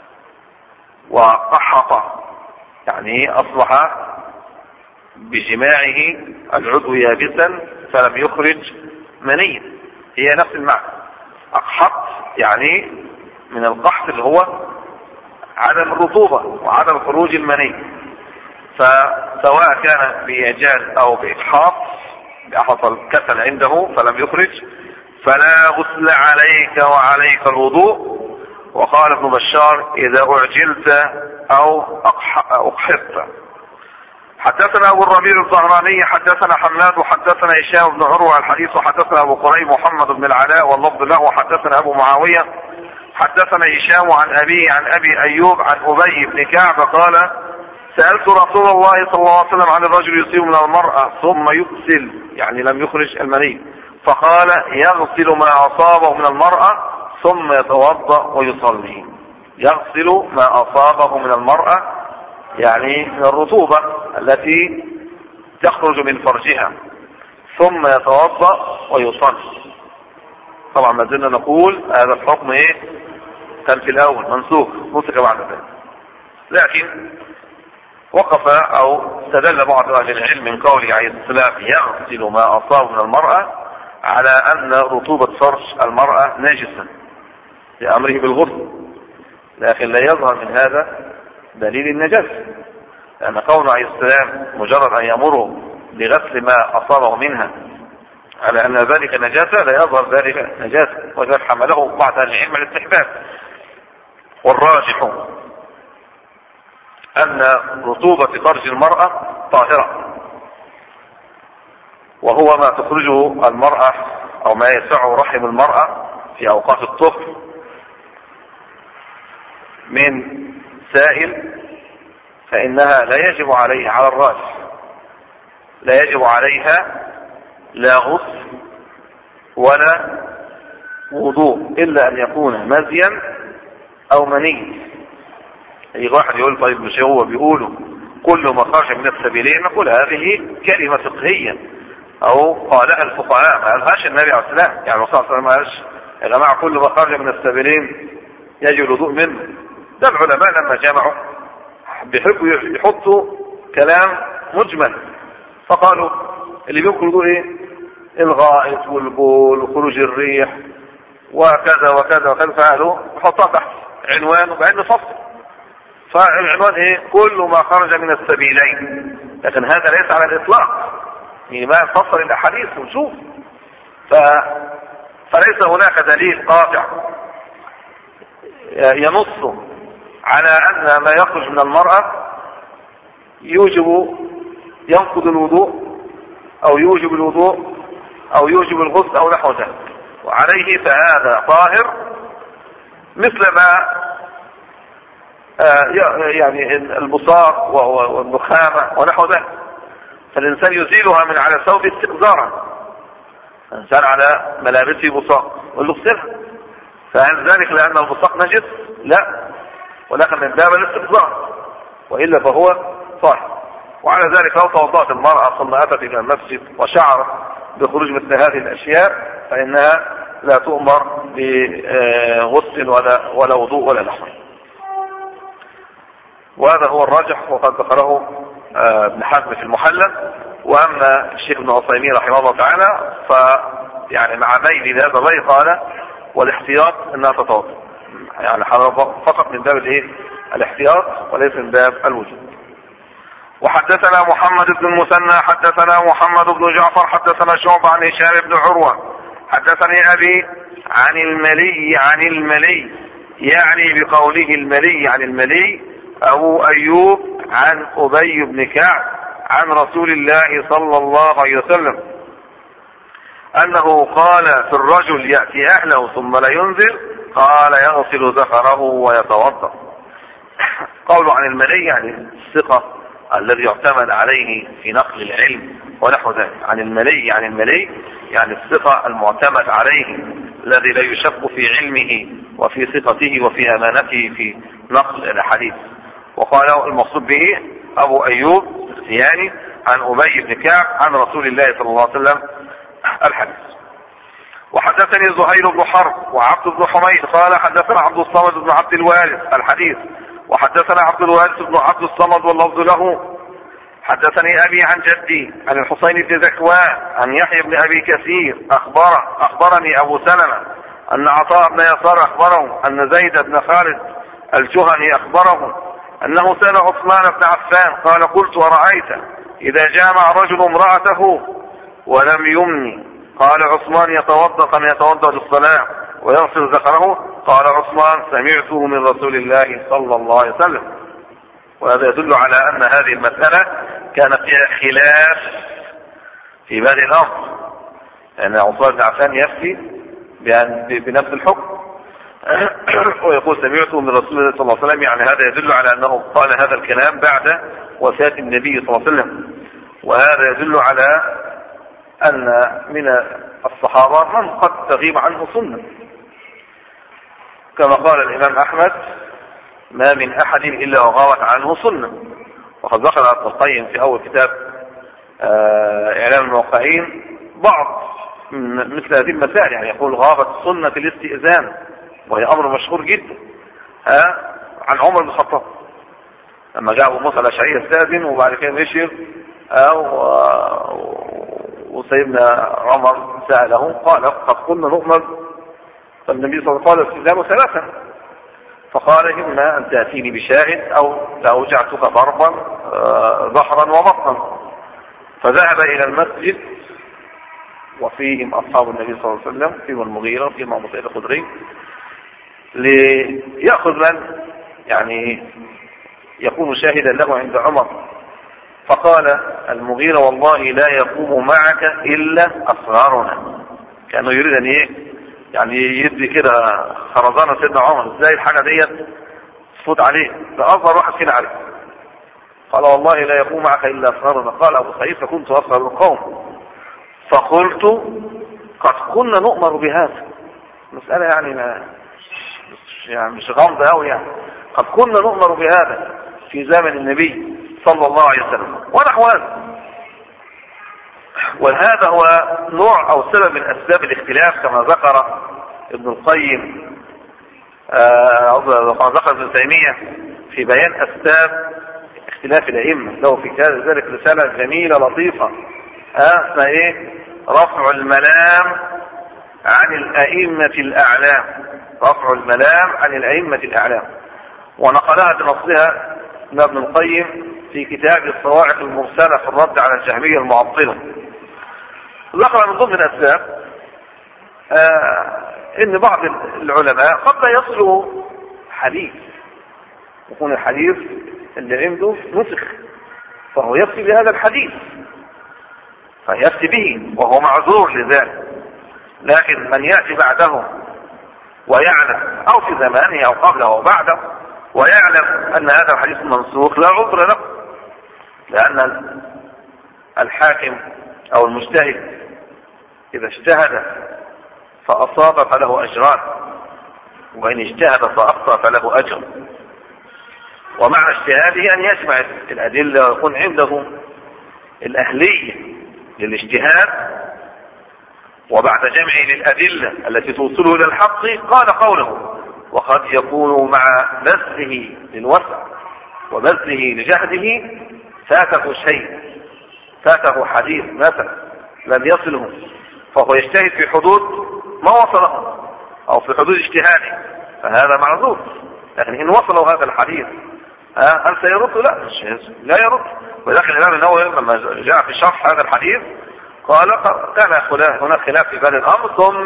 وقحط يعني أصبح بجماعه العضو يابسا فلم يخرج منيا، هي نفس المعنى. أقحط يعني من القحط اللي هو عدم الرطوبة وعدم خروج المني، فسواء كان بإعجال أو بإقحاط حصل كسل عنده فلم يخرج فلا غسل عليك وعليك الوضوء. وقال ابن بشار إذا أعجلت أو أقحطت. حدثنا أبو الربيع الزهراني حدثنا حماد وحدثنا هشام بن عروة الحديث، وحدثنا أبو قريب محمد بن العلاء واللفظ له، وحدثنا أبو معاوية حدثنا هشام عن أبيه عن أبي أيوب عن أبي بن كعب قال سألت رسول الله صلى الله عليه وسلم عن الرجل يصيب من المرأة ثم يغسل يعني لم يخرج المني، فقال يغسل ما أصابه من المرأة ثم يتوضأ ويصلي. يغسل ما أصابه من المرأة يعني من الرطوبة التي تخرج من فرجها، ثم يتوضأ ويصلي. طبعا ما زلنا نقول هذا الحكم كان في الأول منسوخ نسخ بعد ذلك، لكن وقف أو استدل بعض أهل العلم من قوله عليه السلام يغسل ما أصاب من المرأة على أن رطوبة فرج المرأة نجسة لأمره بالغسل، لكن لا يظهر من هذا دليل النجاسة، لأن قوله عليه السلام مجرد أن يأمره بغسل ما أصابه منها على أن ذلك نجاسة لا يظهر ذلك نجاسة، وذلك حمله بعض أهل العلم على الاستحباب. والراجح أن رطوبة فرج المرأة طاهرة، وهو ما تخرجه المرأة أو ما يسع رحم المرأة في أوقات الطهر من سائل، فإنها لا يجب عليها على الراجح لا يجب عليها لا غسل ولا وضوء إلا أن يكون مزيا أو مني. أي واحد يقول طيب مش هو بيقولوا كل ما خرج من السبيلين، نقول هذه كلمة فقهية أو قالها الفقهاء، ما قالهاش النبي عليه السلام. يعني الرسول صلى الله عليه وسلم ما قالش يا جماعة كل ما خرج من السبيلين يجب الوضوء منه. ده العلماء لما جمعوا بيحبوا يحطوا كلام مجمل، فقالوا اللي بيقولوا الغائط والبول وخروج الريح وكذا وكذا وكذا، فقالوا نحطها تحت عنوان وبعدين فصل، فالعنوان كل ما خرج من السبيلين، لكن هذا ليس على الإطلاق، يعني ما نفصل الأحاديث ونشوف. فليس هناك دليل قاطع ينص على أن ما يخرج من المرأة ينقض الوضوء أو يوجب الوضوء أو يوجب الغسل أو نحو ذلك، وعليه فهذا طاهر مثل ما يعني البصاق والنخامة ونحو ذلك، فالإنسان يزيلها من على ثوبه استقذارا، الإنسان على ملابسه بصاق ويغسلها، فهل ذلك لأن البصاق نجس؟ لا، ولكن من باب الاستقذار، وإلا فهو طاهر. وعلى ذلك لو توضأت المرأة ثم أتت إلى المسجد وشعرت بخروج مثل هذه الأشياء فإنها لا تؤمر بغسل ولا وضوء ولا نحو. وهذا هو الراجح وقد ذكره ابن حزم في المحلى. واما الشيخ ابن عثيمين رحمه الله تعالى يعني مع ميل هذا الرأي قال والاحتياط انها تتوضا، يعني فقط من باب الاحتياط وليس من باب الوجوب. وحدثنا محمد بن المثنى حدثنا محمد بن جعفر حدثنا شعبة عن هشام بن عروة حدثني أبي عن الملي يعني بقوله الملي عن الملي أبو أيوب عن أبي بن كعب عن رسول الله صلى الله عليه وسلم أنه قال في الرجل يأتي أهله ثم لا ينزل قال يغسل ذكره ويتوضأ. قوله عن الملي يعني الثقة الذي يعتمد عليه في نقل العلم ونحو ذلك. عن الملي يعني الثقة المعتمد عليه الذي لا يشك في علمه وفي ثقته وفي أمانته في نقل الحديث. وقال المقصود به أبو أيوب السختياني عن أبي بن كعب عن رسول الله صلى الله عليه وسلم الحديث. وحدثني زهير بن حرب وعبد بن حميد قال حدثنا عبد الصمد بن عبد الوارث الحديث. وحدثنا عبد الوارث بن عبد الصمد واللفظ له. حدثني أبي عن جدي عن الحسين بن ذكوان عن يحيى بن أبي كثير أخبرني أبو سلمة أن عطاء بن يسار أخبره أن زيد بن خالد الجهني أخبره أنه سأل عثمان بن عفان قال قلت أرأيت إذا جامع رجل امرأته ولم يمني قال عثمان يتوضأ كما يتوضأ للصلاة ويغسل ذكره قال عثمان سمعته من رسول الله صلى الله عليه وسلم. وهذا يدل على أن هذه المسألة كان فيها خلاف في بادئ الأمر، لأن عثمان بن عفان يفتي بنفس الحكم ويقول سمعته من رسول الله صلى الله عليه وسلم، يعني هذا يدل على أنه قال هذا الكلام بعد وفاة النبي صلى الله عليه وسلم. وهذا يدل على أن من الصحابة من قد تغيب عنه سنة، كما قال الإمام أحمد ما من أحد إلا وغابت عنه سنة. وقد ذكر ابن القيم في أول كتاب إعلام الموقعين بعض مثل هذه المسائل، يعني يقول غابت سنة الاستئذان وهي أمر مشهور جدا عن عمر بن الخطاب لما جاء أبو موسى الأشعري استأذن وبعد كده مشي وسيدنا عمر سأله قال قد كنا نؤمر، فالنبي صلى الله عليه وسلم استئذانه ثلاثة فقال إما أن تأتيني بشاهد أو لأوجعتك ضربا ظهرا وبطنا. فذهب إلى المسجد وفيهم أصحاب النبي صلى الله عليه وسلم فيهم المغيرة فيهم أبو سعيد الخدري ليأخذ من يعني يكون شاهدا له عند عمر. فقال المغيرة والله لا يقوم معك إلا أصغرنا، كانوا يريد أن يعني يدي كده خرزانة سيدنا عمر ازاي الحاجة ديت تفوت عليه، ده أصغر واحد فينا عليه. قال والله لا يقوم معك إلا أصغرنا. قال أبو سعيد فكنت أصغر القوم فقلت قد كنا نؤمر بهذا، مسألة يعني مش غامضة أوي يعني، قد كنا نؤمر بهذا في زمن النبي صلى الله عليه وسلم ونحو هذا. وهذا هو نوع أو سبب من أسباب الاختلاف كما ذكر ابن القيم ذكر ابن تيمية في بيان أسباب اختلاف الأئمة، له في ذلك رسالة جميلة لطيفة اسمها رفع الملام عن الأئمة الأعلام، رفع الملام عن الأئمة الأعلام. ونقلها بنصها ابن القيم في كتاب الصواعق المرسلة في الرد على الجهمية المعطلة. ذكر من ضمن الأسباب ان بعض العلماء قد لا يصله حديث، يكون الحديث اللي عنده نسخ فهو يفتي بهذا الحديث فيفتي به وهو معذور لذلك، لكن من يأتي بعده ويعلم أو في زمانه أو قبله أو بعده ويعلم أن هذا الحديث منسوخ لا عذر له، لأن الحاكم أو المجتهد إذا اجتهد فأصاب فله أجران، وإن اجتهد فأخطأ فله أجر. ومعنى اجتهاده أن يجمع الأدلة ويكون عنده الأهلية للاجتهاد، وبعد جمعه للأدلة التي توصله إلى الحق قال قوله. وقد يكون مع بذله للوسع وبذله لجهده فاته شيء، فاته حديث مثلا لم يصله، فهو يجتهد في حدود ما وصله أو في حدود اجتهاده، فهذا معذور. لكن إن وصلوا هذا الحديث هل سيرد؟ لا يرد. ولكن الإمام النووي لما جاء في شرح هذا الحديث قال كان هناك خلاف في هذا الأمر، ثم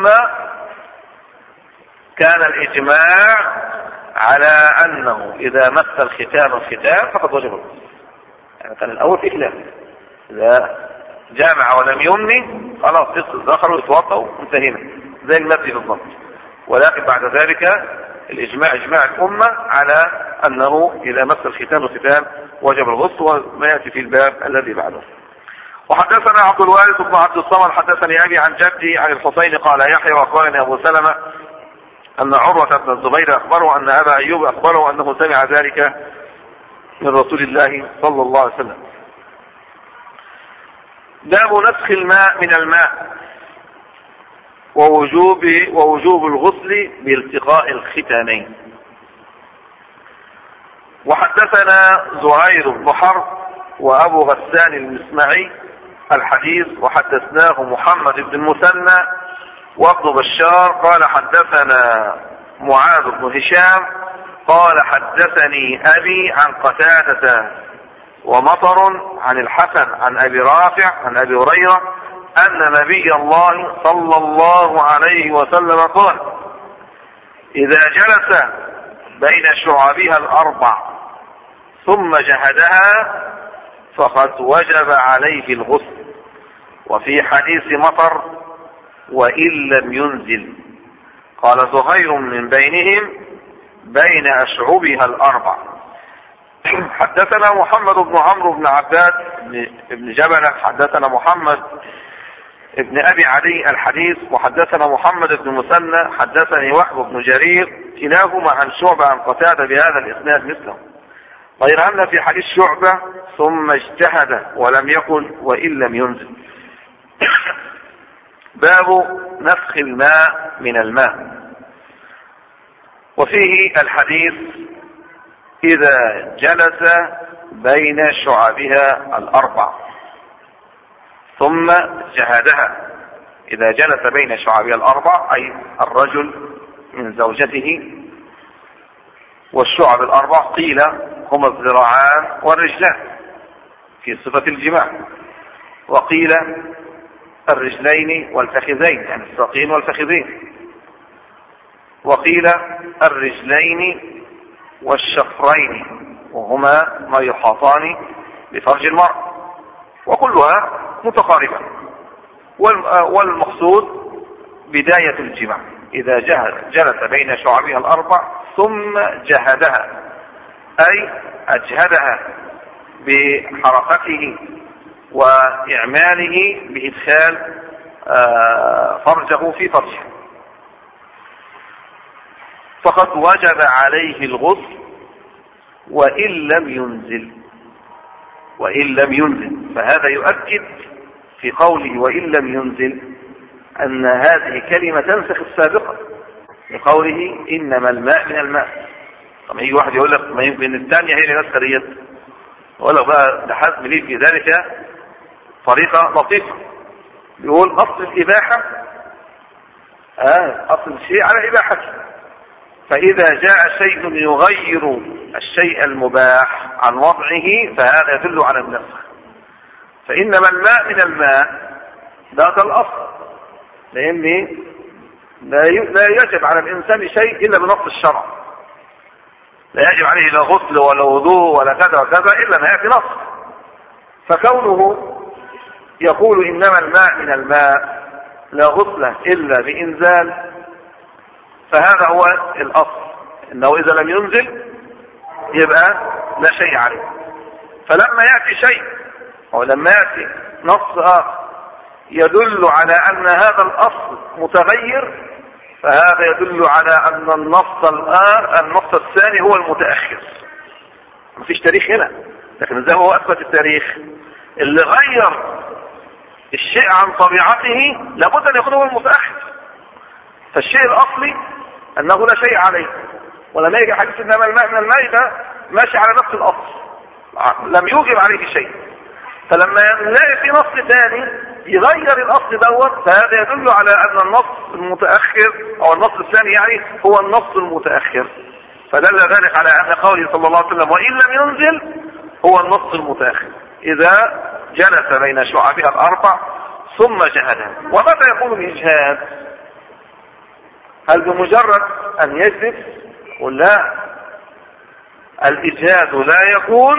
كان الإجماع على أنه إذا مس الختان فقد وجب الغسل. يعني كان الأول في خلاف، إذا جامع ولم يمني خلاص دخلوا يتوضأوا انتهينا زي المسجد بالضبط. ولكن بعد ذلك الإجماع إجماع الأمة على أنه إذا مس الختان وجب الغسل، وما يأتي في الباب الذي بعده. وحدثنا عبد الوارث بن عبد الصمد حدثني أبي عن جدي عن الحسين قال يحيى وأخبرني أبو سلمة أن عروة بن الزبير أخبره أن أبا أيوب أخبره أنه سمع ذلك من رسول الله صلى الله عليه وسلم. باب نسخ الماء من الماء ووجوب الغسل بالتقاء الختانين. وحدثنا زهير بن حرب وأبو غسان المسمعي الحديث، وحدثناه محمد بن المثنى وابن بشار قال حدثنا معاذ بن هشام قال حدثني أبي عن قتادة ومطر عن الحسن عن أبي رافع عن أبي هريرة أن نبي الله صلى الله عليه وسلم قال إذا جلس بين شعبها الأربع ثم جهدها فقد وجب عليه الغسل. وفي حديث مطر وإن لم ينزل قال زهير من بينهم بين أشعبها الأربع. حدثنا محمد بن عمرو بن عباد بن جبلة حدثنا محمد ابن أبي علي الحديث، وحدثنا محمد بن مثنى حدثني وهب بن جرير كلاهما عن شعبة عن قتادة بهذا الإسناد مثله، غير أن في حديث شعبة ثم اجتهد ولم يقل وإن لم ينزل. باب نسخ الماء من الماء. وفيه الحديث إذا جلس بين شعبها الأربع ثم جهدها. إذا جلس بين شعبها الأربع أي الرجل من زوجته، والشعب الأربع قيل هما الذراعان والرجلان في صفة الجماع، وقيل الرجلين والفخذين يعني الساقين والفخذين، وقيل الرجلين والشفرين وهما ما يحاطان بفرج المرء، وكلها متقاربة. والمقصود بداية الجماع إذا جلس بين شعبها الأربع ثم جهدها أي أجهدها بحركته وإعماله بإدخال فرجه في فرجه فقد وجب عليه الغسل وإن لم ينزل. فهذا يؤكد في قوله وإن لم ينزل أن هذه كلمة تنسخ السابقة لقوله إنما الماء من الماء. طبعا يجي واحد يقول لك ما يمكن الثانية هي اللي نسخ ديت، ولا بقى لحزم لي في ذلك طريقة لطيفة، يقول أصل الإباحة أصل الشيء على إباحته، فإذا جاء شيء يغير الشيء المباح عن وضعه فهذا يدل على النسخ. فإنما الماء من الماء ذات الأصل، لأن لا يجب على الإنسان شيء إلا بنص الشرع، لا يجب عليه لا غسل ولا وضوء ولا كذا وكذا إلا ما يأتي نص. فكونه يقول إنما الماء من الماء لا غسل إلا بإنزال، فهذا هو الأصل، إنه إذا لم ينزل يبقى لا شيء عليه. فلما يأتي شيء أو لما يأتي نص آخر يدل على أن هذا الأصل متغير، فهذا يدل على أن النص الثاني هو المتأخر. مفيش تاريخ هنا، لكن إذا هو أثبت التاريخ اللي غير الشيء عن طبيعته لابد ان يكون هو المتأخر. فالشيء الاصلي انه لا شيء عليه، ولما يجي حديث انما الماء من الماء ده ماشي على نفس الاصل، لم يوجب عليه شيء. فلما نلاقي في نص ثاني يغير الاصل دوت، فهذا يدل على ان النص المتأخر او النص الثاني يعني هو النص المتأخر. فدل ذلك على ان قوله صلى الله عليه وسلم وان لم ينزل هو النص المتأخر اذا جلس بين شعبها الاربع ثم جهدها. ومتى يكون الاجهاد؟ هل بمجرد ان يجلس؟ ولا الاجهاد لا يكون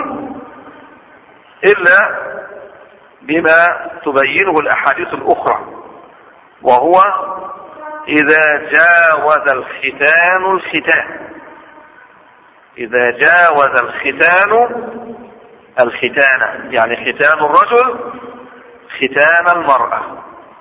الا بما تبينه الاحاديث الاخرى، وهو اذا جاوز الختان الختان، اذا جاوز الختان يعني ختان الرجل ختان المرأة.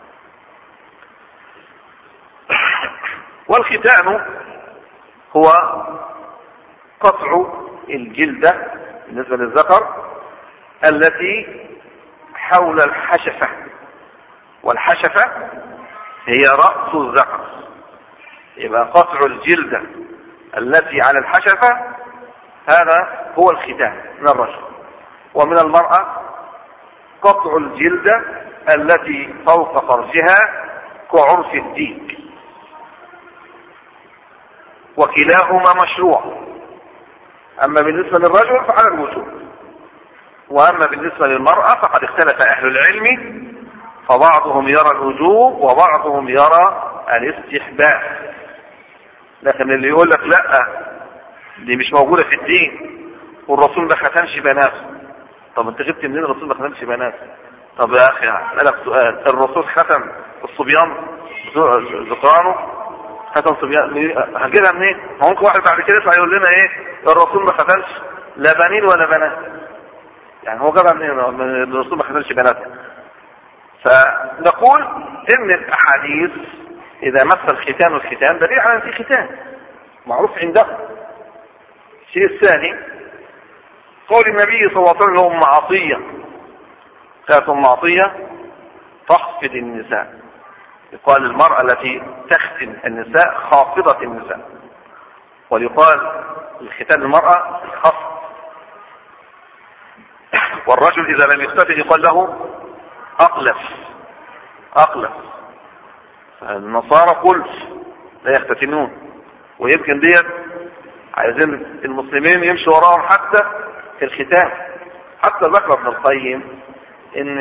والختان هو قطع الجلدة بالنسبة للذكر التي حول الحشفة، والحشفة هي رأس الذكر. يبقى قطع الجلدة التي على الحشفة هذا هو الختان من الرجل. ومن المرأة قطع الجلدة التي فوق فرجها كعرف الديك، وكلاهما مشروع. أما بالنسبة للرجل فعلى الوجوب، وأما بالنسبة للمرأة فقد اختلف أهل العلم، فبعضهم يرى الوجوب وبعضهم يرى الاستحباب. لكن اللي يقول لك لا دي مش موجودة في الدين والرسول ما ختنش بناته، طب انت جبت منين الرسول ما ختنش بناته؟ طب يا اخي اسالك سؤال، الرسول ختم الصبيان ذكرانه؟ ختم صبيان هنجيبها منين؟ ممكن واحد بعد كده يطلع يقول لنا ايه الرسول ما ختنش لا بنين ولا بنات، يعني هو جابها منين الرسول ما ختنش بناته؟ فنقول ان الاحاديث اذا مس الختان الختان دليل على ان في ختان معروف عندهم. الشيء الثاني قول النبي صلى الله عليه وسلم لهم عطية، كانت عطية تخفض النساء، يقال المرأة التي تختن النساء خافضة النساء، ويقال الختان المرأة خفض. والرجل إذا لم يختتن يقال له أقلف. النصارى قلف لا يختتنون، ويمكن ديت عايزين المسلمين يمشوا وراهم حتى في الختان. حتى ذكر ابن القيم ان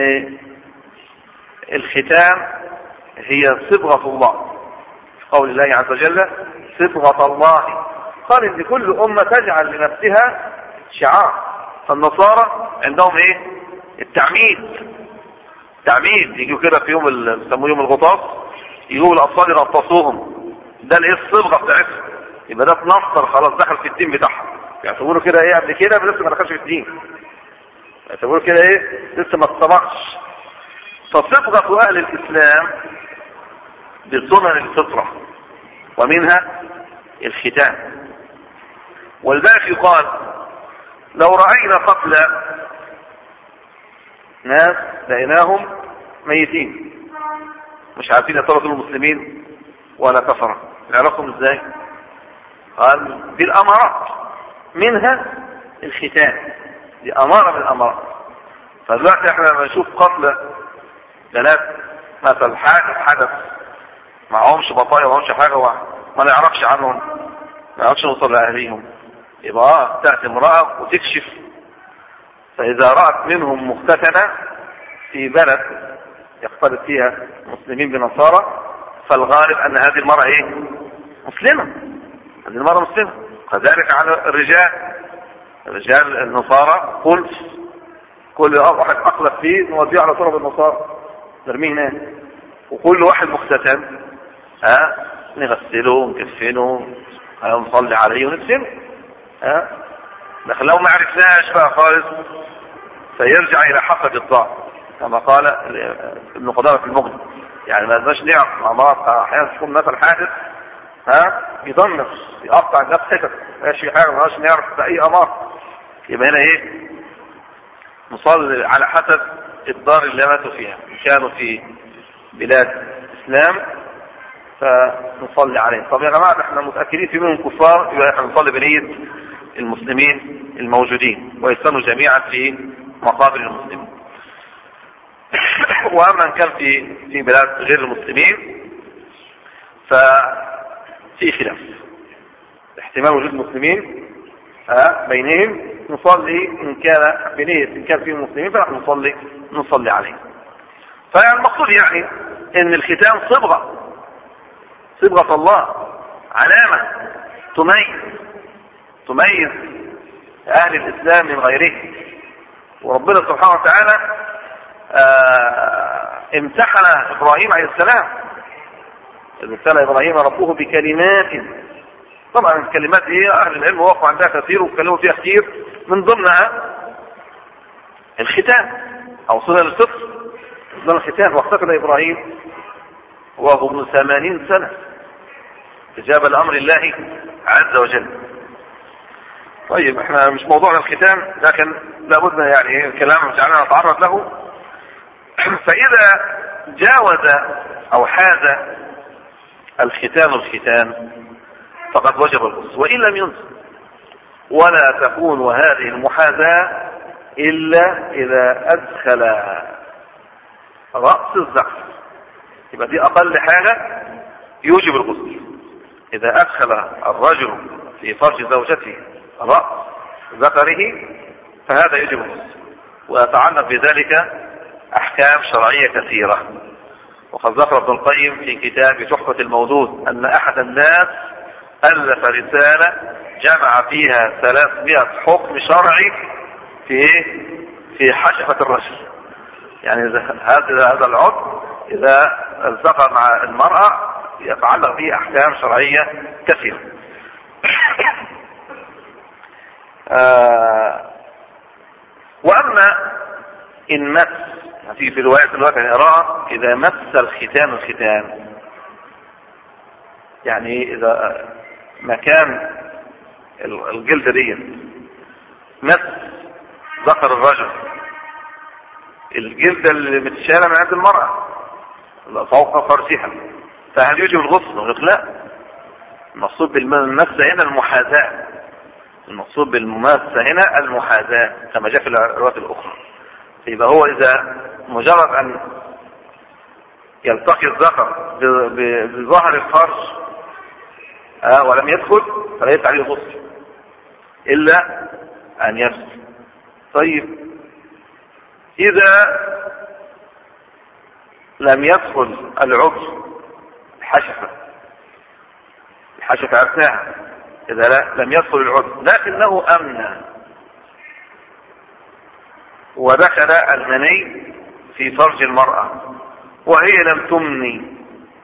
الختان هي صبغة الله، في قول الله عز وجل صبغة الله. قال ان كل امة تجعل لنفسها شعار. فالنصارى عندهم ايه؟ التعميد يجوا كده في يوم يسموه يوم الغطاس، يجوا الاطفال يغطسوهم، ده الايه الصبغة بتاعتهم، يبقى ده اتنصر خلاص دخل في الدين بتاعهم. يعتبروا كده ايه قبل كده لسه ما دخلش في الدين، يعتبروا كده ايه لسه ما اتصبغش. فصبغة اهل الاسلام بسنن الفطرة ومنها الختان. ولذلك يقال لو رأينا قتل ناس لقيناهم ميتين مش عارفين يترى المسلمين ولا كفرة، نعرفهم ازاي؟ قال بالامارات، منها الختان، دي امارة من الامارات. فدلوقتي احنا لما نشوف قتل بنات مثلا حدث معهمش بطايا ومعهمش حاجة وما نعرفش عنهم، ما نعرفش نوصل لأهليهم، يبقى تأتي امرأة وتكشف، فإذا رأت منهم مختتنة في بلد يختلط فيها مسلمين بنصارى، فالغالب أن هذه المرأة إيه؟ مسلمة، هذه المرأة مسلمة. كذلك على الرجال النصارى قلت كل واحد أقلت فيه نوديه على تراب النصارى نرميه هناك، وكل واحد مختتن نغسله ونكفنه ونصلي عليه ونغسله. لكن لو ما عرفناش بقى خالص فيرجع الى حسب الضعف كما قال ابن قدامة في المغني. يعني ما لازمش نعرف امراض احيانا تكون مثلا حادث يضمر يقطع الناس حتت ماشي حاجه ما نعرف باي امراض، يبقى هنا ايه نصلي على حسب الدار اللي ماتوا فيها، كانوا في بلاد إسلام فنصلي عليهم. طب يا جماعة احنا متأكدين في منهم كفار، يبقى احنا نصلي بنية المسلمين الموجودين ويسكنوا جميعا في مقابر المسلمين. وأما ان كان في بلاد غير المسلمين ففي خلاف، احتمال وجود مسلمين بينهم نصلي إن كان بنية إن كان فيهم مسلمين فنحن نصلي عليهم. فيعني المقصود يعني ان الختان صبغة الله، علامة تميز أهل الإسلام من غيره. وربنا سبحانه وتعالى امتحن إبراهيم عليه السلام، إذ ابتلى إبراهيم ربه بكلمات. طبعا الكلمات دي أهل العلم وقفوا عندها كثير واتكلموا فيها كثير، من ضمنها الختان أو صلة الفطر. صلة الختان واختفل إبراهيم وهو ابن 80 سنة استجاب لأمر الله عز وجل. طيب احنا مش موضوعنا الختان، لكن لابد يعني الكلام جعلنا نتعرض له. فإذا جاوز أو حاز الختان فقد وجب الغسل وإن لم ينزل، ولا تكون هذه المحاذاة إلا إذا أدخل رأس الذكر، يبقى دي أقل حاجة يوجب الغسل. إذا أدخل الرجل في فرج زوجته رأس ذكره فهذا يجب الغسل، ويتعلق بذلك أحكام شرعية كثيرة. وقد ذكر ابن القيم في كتاب تحفة المولود أن أحد الناس ألف رسالة جمع فيها 300 حكم شرعي في حشفة الرجل. يعني هذا العضو إذا التقى مع المرأة يتعلق به أحكام شرعية كثيرة. وأما إن مس في رواية الوقت نراها إذا مس الختان، يعني إذا مكان الجلد دي مس ذكر الرجل، الجلد اللي متشالة من عند المرأة فوق فرجها، فهل يجب الغسل؟ نقول لا. المقصود بالمسة هنا المحاذاة، المقصود بالمماسة هنا المحاذاة كما جاء في الروايات الأخرى. يبقى هو إذا مجرد أن يلتقي الذكر بظهر الفرج ولم يدخل فليس عليه غسل إلا أن يغسل. طيب إذا لم يدخل العضو الحشفة عرفناها، إذا لم يدخل العضو لكنه أمنى ودخل المني في فرج المرأة وهي لم تمني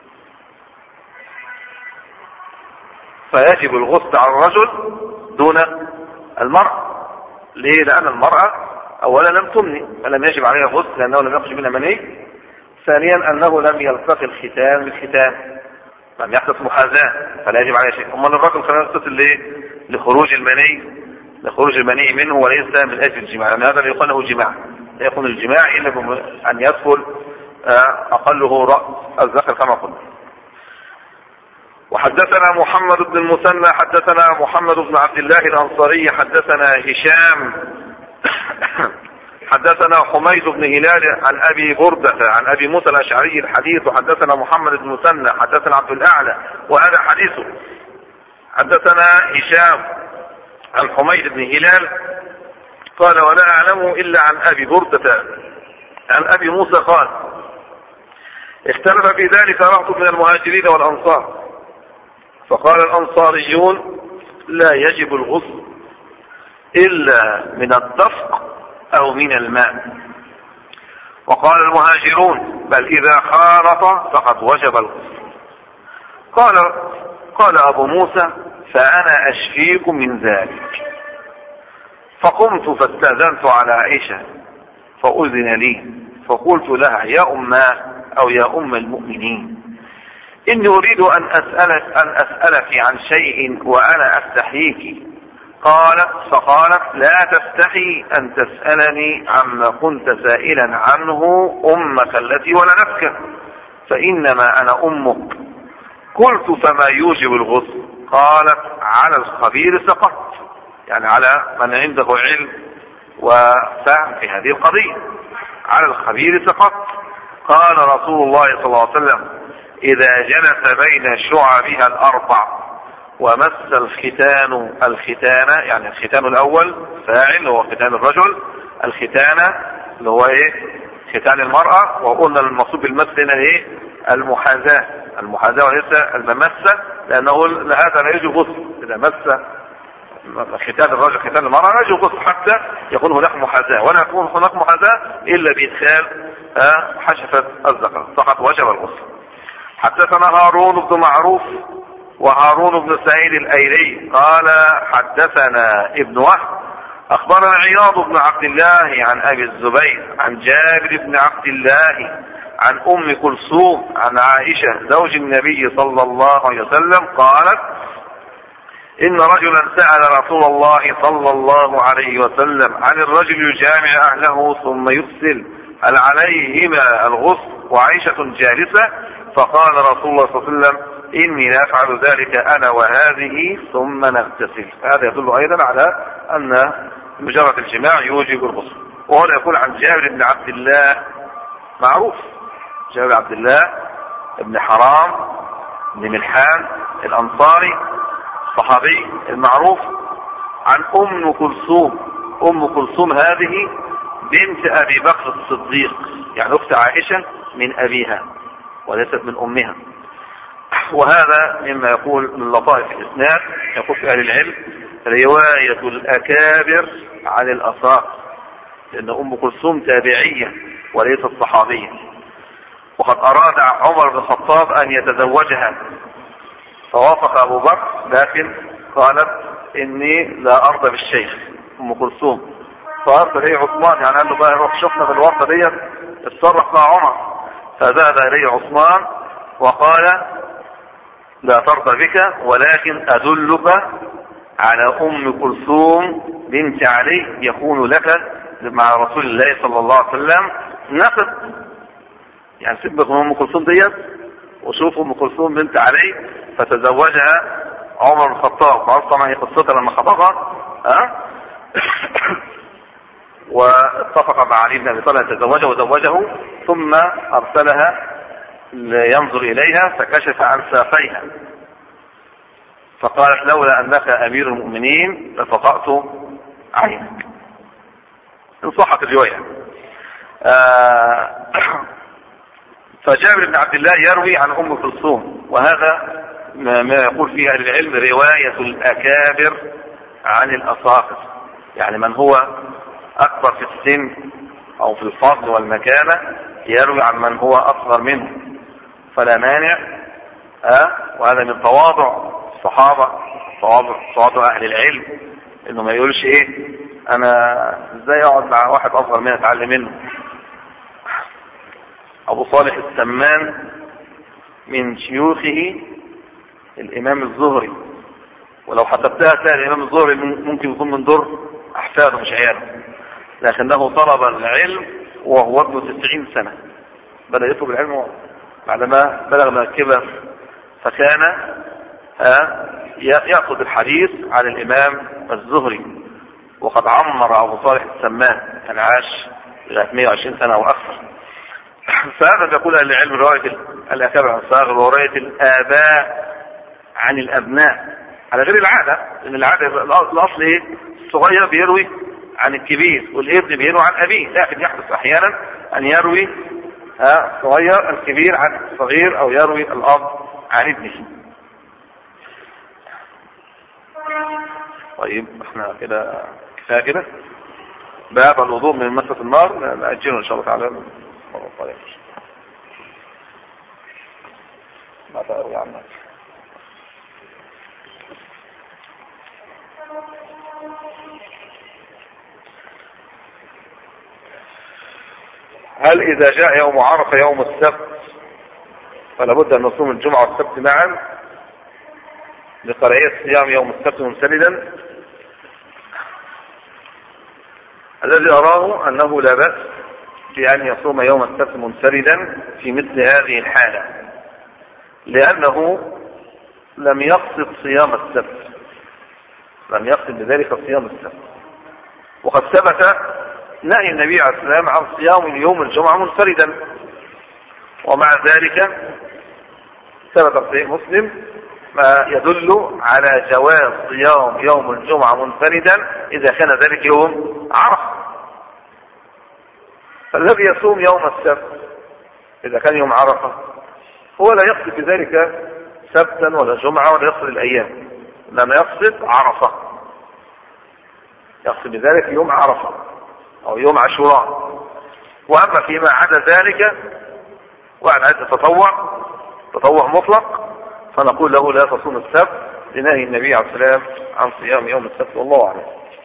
فيجب الغسل على الرجل دون المرأة. ليه؟ لأن المرأة أولا لم تمني فلم يجب عليها غسل لأنه لم يخرج منها مني. ثانيا أنه لم يلتقي الختان بالختان، لم يحدث محاذاة فلا يجب عليه شيء. أما الرجل كان يغتسل ليه؟ لخروج المني منه وليس من أجل الجماع، لأن هذا يقال له جماع، لا يكون الجماع إلا أن يدخل أقله رأس الذكر كما قلنا. وحدثنا محمد بن المثنى حدثنا محمد بن عبد الله الأنصاري حدثنا هشام حدثنا حميد بن هلال عن أبي بردة عن أبي موسى الأشعري الحديث. وحدثنا محمد بن المثنى حدثنا عبد الأعلى وهذا حديثه. حدثنا هشام عن حميد بن هلال قال ولا أعلمه إلا عن أبي بردة عن أبي موسى قال اختلف في ذلك رهط من المهاجرين والأنصار فقال الأنصاريون لا يجب الغسل إلا من الدفق أو من الماء، وقال المهاجرون بل إذا خالط فقد وجب الغسل. قال أبو موسى فأنا أشفيكم من ذلك. فقمت فاستأذنت على عائشة فأذن لي فقلت لها يا أماه أو يا أم المؤمنين إني أريد أن أسألك عن شيء وأنا أستحييك فقالت لا تستحي أن تسألني عما كنت سائلا عنه أمك التي ولدتك، فإنما أنا أمك. قلت فما يوجب الغسل؟ قالت على الخبير سقط، يعني على من عنده علم وفهم في هذه القضية، على الخبير سقط. قال رسول الله صلى الله عليه وسلم إذا جلس بين شعبها الأربع ومس الختان، يعني الختان الأول فاعل هو ختان الرجل، الختان اللي هو ختان المرأة، وقلنا المقصود بالمس هنا المحاذاة وليس الممسة، لأنه هذا لا يجب غسل. إذا مس ختان الرجل ختان المرأة لا يجب غسل حتى يكون هناك محاذاة، ولا يكون هناك محاذاة إلا بإدخال حشفة الذكر فقط وجب الغسل. حدثنا هارون بن معروف وهارون بن سعيد الأيلي قال حدثنا ابن وهب أخبرنا عياض بن عبد الله عن أبي الزبير عن جابر بن عبد الله عن أم كلثوم عن عائشة زوج النبي صلى الله عليه وسلم قالت إن رجلا سأل رسول الله صلى الله عليه وسلم عن الرجل يجامع أهله ثم يغسل هل عليهما الغسل وعائشة جالسة؟ فقال رسول الله صلى الله عليه وسلم إني لا أفعل ذلك أنا وهذه ثم نغتسل. هذا يدل أيضا على أن مجرد الجماع يوجب الغسل. وهنا يقول عن جابر بن عبد الله معروف، جابر بن عبد الله بن حرام بن ملحان الأنصاري الصحابي المعروف عن أم كلثوم. أم كلثوم هذه بنت أبي بكر الصديق، يعني أخت عائشة من أبيها وليست من أمها. وهذا مما يقول من لطائف الإسناد، يقول في أهل العلم رواية الأكابر عن الأصاغر، لأن أم كلثوم تابعية وليست صحابية. وقد أراد عمر بن الخطاب أن يتزوجها فوافق أبو بكر، لكن قالت إني لا أرضى بالشيخ أم كلثوم. فأرسل إليه عثمان، يعني قال له بقى روح شفنا في الوقت دي اتصرف مع عمر. فذهب إليه عثمان وقال لا ترضى بك، ولكن أدلك على أم كلثوم بنت علي يكون لك مع رسول الله صلى الله عليه وسلم نقد. يعني سيبك من أم كلثوم ديت وشوف أم كلثوم بنت علي، فتزوجها عمر بن الخطاب. وعرفت هي قصتها لما خطبها واتفق مع علي بن ابي طالب يتزوجها وزوجه، ثم ارسلها لينظر اليها فكشف عن ساقيها فقالت لولا انك امير المؤمنين لفقأت عينك، ان صحت الروايه. فجابر بن عبد الله يروي عن ام كلثوم، وهذا ما يقول فيه اهل العلم روايه الاكابر عن الاصاغر، يعني من هو اكبر في السن او في الفضل والمكانه يروي عن من هو اصغر منه، فلا مانع. وهذا من تواضع الصحابه، تواضع اهل العلم، انه ما يقولش انا ازاي اقعد مع واحد اصغر مني اتعلم منه. ابو صالح السمان من شيوخه الامام الزهري، ولو حسبتها تلاقي الامام الزهري ممكن يكون من دور احفاده مش عياله، لكنه طلب العلم وهو ابن 90 سنة، بدأ يطلب العلم بعدما بلغ من الكبر، فكان يأخذ الحديث عن الإمام الزهري. وقد عمر أبو صالح السمان، كان عاش لغاية 120 سنة أو أكثر. فهذا يقول أهل العلم رواية الأكابر عن الصغار ورواية الآباء عن الأبناء على غير العادة، لأن العادة الأصل الصغير بيروي عن الكبير والابن بيروي عن أبيه، لكن يحدث أحيانا أن يروي الصغير الكبير عن الصغير، أو يروي الأب عن ابنه. طيب احنا كده كفاية كده. باب الوضوء من مسة النار نأجله إن شاء الله تعالى مرة طيب. ما تأروي عنك. هل إذا جاء يوم عرفة يوم السبت فلا بد أن نصوم الجمعة والسبت معا لقرعية صيام يوم السبت منسلدا؟ الذي أراه أنه لا بأس بأن يصوم يوم السبت منفردا في مثل هذه الحالة، لأنه لم يقصد صيام السبت، لم يقصد بذلك صيام السبت. وقد ثبت نهي النبي عليه السلام عن صيام يوم الجمعة منفردا، ومع ذلك ثبت في مسلم ما يدل على جواز صيام يوم الجمعة منفردا إذا كان ذلك يوم عرفة. فالذي يصوم يوم السبت إذا كان يوم عرفة هو لا يقصد بذلك سبتا ولا جمعة ولا يقصد الأيام، إنما يقصد عرفة، يقصد بذلك يوم عرفة أو يوم عاشوراء. وأما فيما عدا ذلك وعن عدة تطوع مطلق فنقول له لا تصوم السبت لنهي النبي عليه السلام عن صيام يوم السبت، والله أعلم.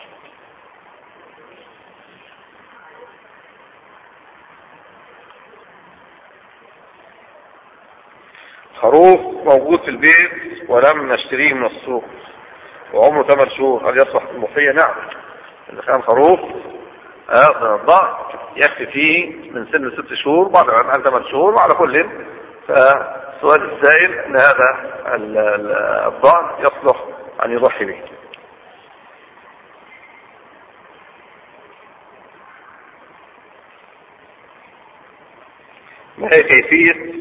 خروف موجود في البيت ولم نشتريه من السوق وعمره 8 شهور، هل يصلح المضحية؟ نعم، إذا كان خروف ضأن يكفي فيه من سن 6 شهور، بعض العلماء 8 شهور، وعلى كل فسؤال السائل ان هذا الضأن يصلح ان يضحي به. ما هي كيفية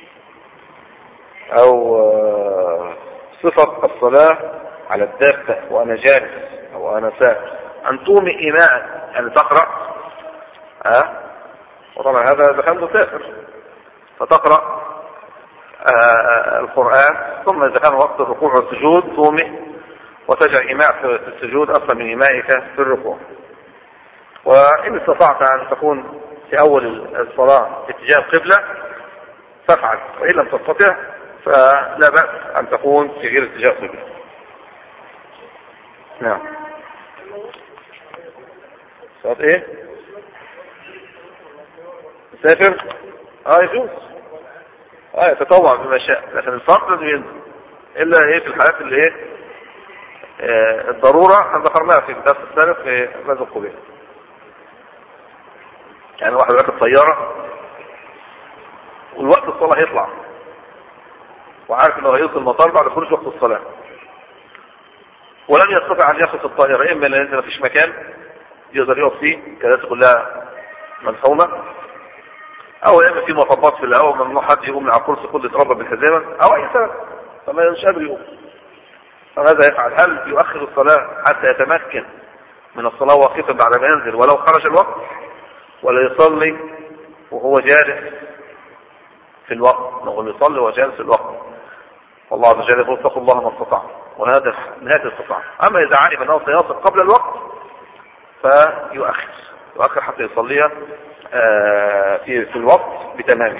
او صفة الصلاة على الدابة وانا جالس او انا سائر؟ ان تومي ايماء يعني تقرأ، وطبعا هذا اذا كان مسافر فتقرأ القرآن، ثم إذا كان وقت الركوع والسجود تومه وتجعل إيماء في السجود أفضل من إيمائك في الركوع. وإن استطعت أن تكون في أول الصلاة في اتجاه القبلة فافعل، وإن لم تستطع فلا بأس أن تكون في غير اتجاه القبلة. نعم. صوت إيه؟ مسافر؟ يجوز. يتطوع بما شاء، لكن الفرق لازم ينزل الا في الحالات اللي الضرورة ذكرناها في الدرس السابق في غزو القبيل. يعني واحد راكب طيارة والوقت الصلاة هيطلع وعارف انه هيوصل المطار بعد خروج وقت الصلاة، ولم يستطع ان ياخذ الطائرة، اما لان ما فيش مكان يقدر يقف فيه، كراسي كلها ملحومة، او اما في مطبات في الهواء ممنوع حد يقوم من على الكرسي كله يتربى بالحزامه او اي سبب فما مش قادر يقوم، فماذا يفعل؟ هل يؤخر الصلاه حتى يتمكن من الصلاه واقفا بعد ما ينزل ولو خرج الوقت، ولا يصلي وهو جالس في الوقت؟ نقول يصلي وهو جالس في الوقت، والله عز وجل يقول اتقوا الله ما استطعتم، وهذا نهايه الاستطاعه. اما اذا علم انه سيصل قبل الوقت فيؤخر حتى يصليها في الوقت بتمامه.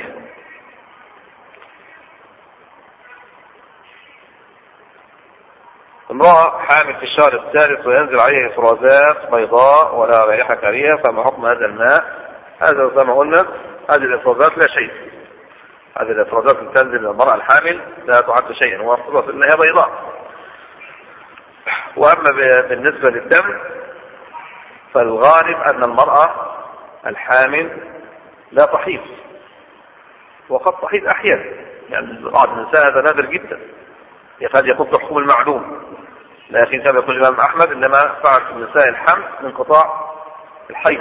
امرأة حامل في الشهر الثالث وينزل عليها افرازات بيضاء ولا رائحة كريهة، فما حكم هذا الماء؟ هذا زي ما قلنا هذه الافرازات لا شيء، هذه الافرازات اللي تنزل للمرأة الحامل لا تعد شيئا، وافرازات انها بيضاء. واما بالنسبة للدم فالغالب ان المرأة الحامل لا تحيض، وقد تحيض احيانا، يعني بعض النساء هذا نادر جدا، يكاد يكون بحكم المعلوم، لكن كما يقول الامام احمد انما فعل النساء الحمل من انقطاع الحيض،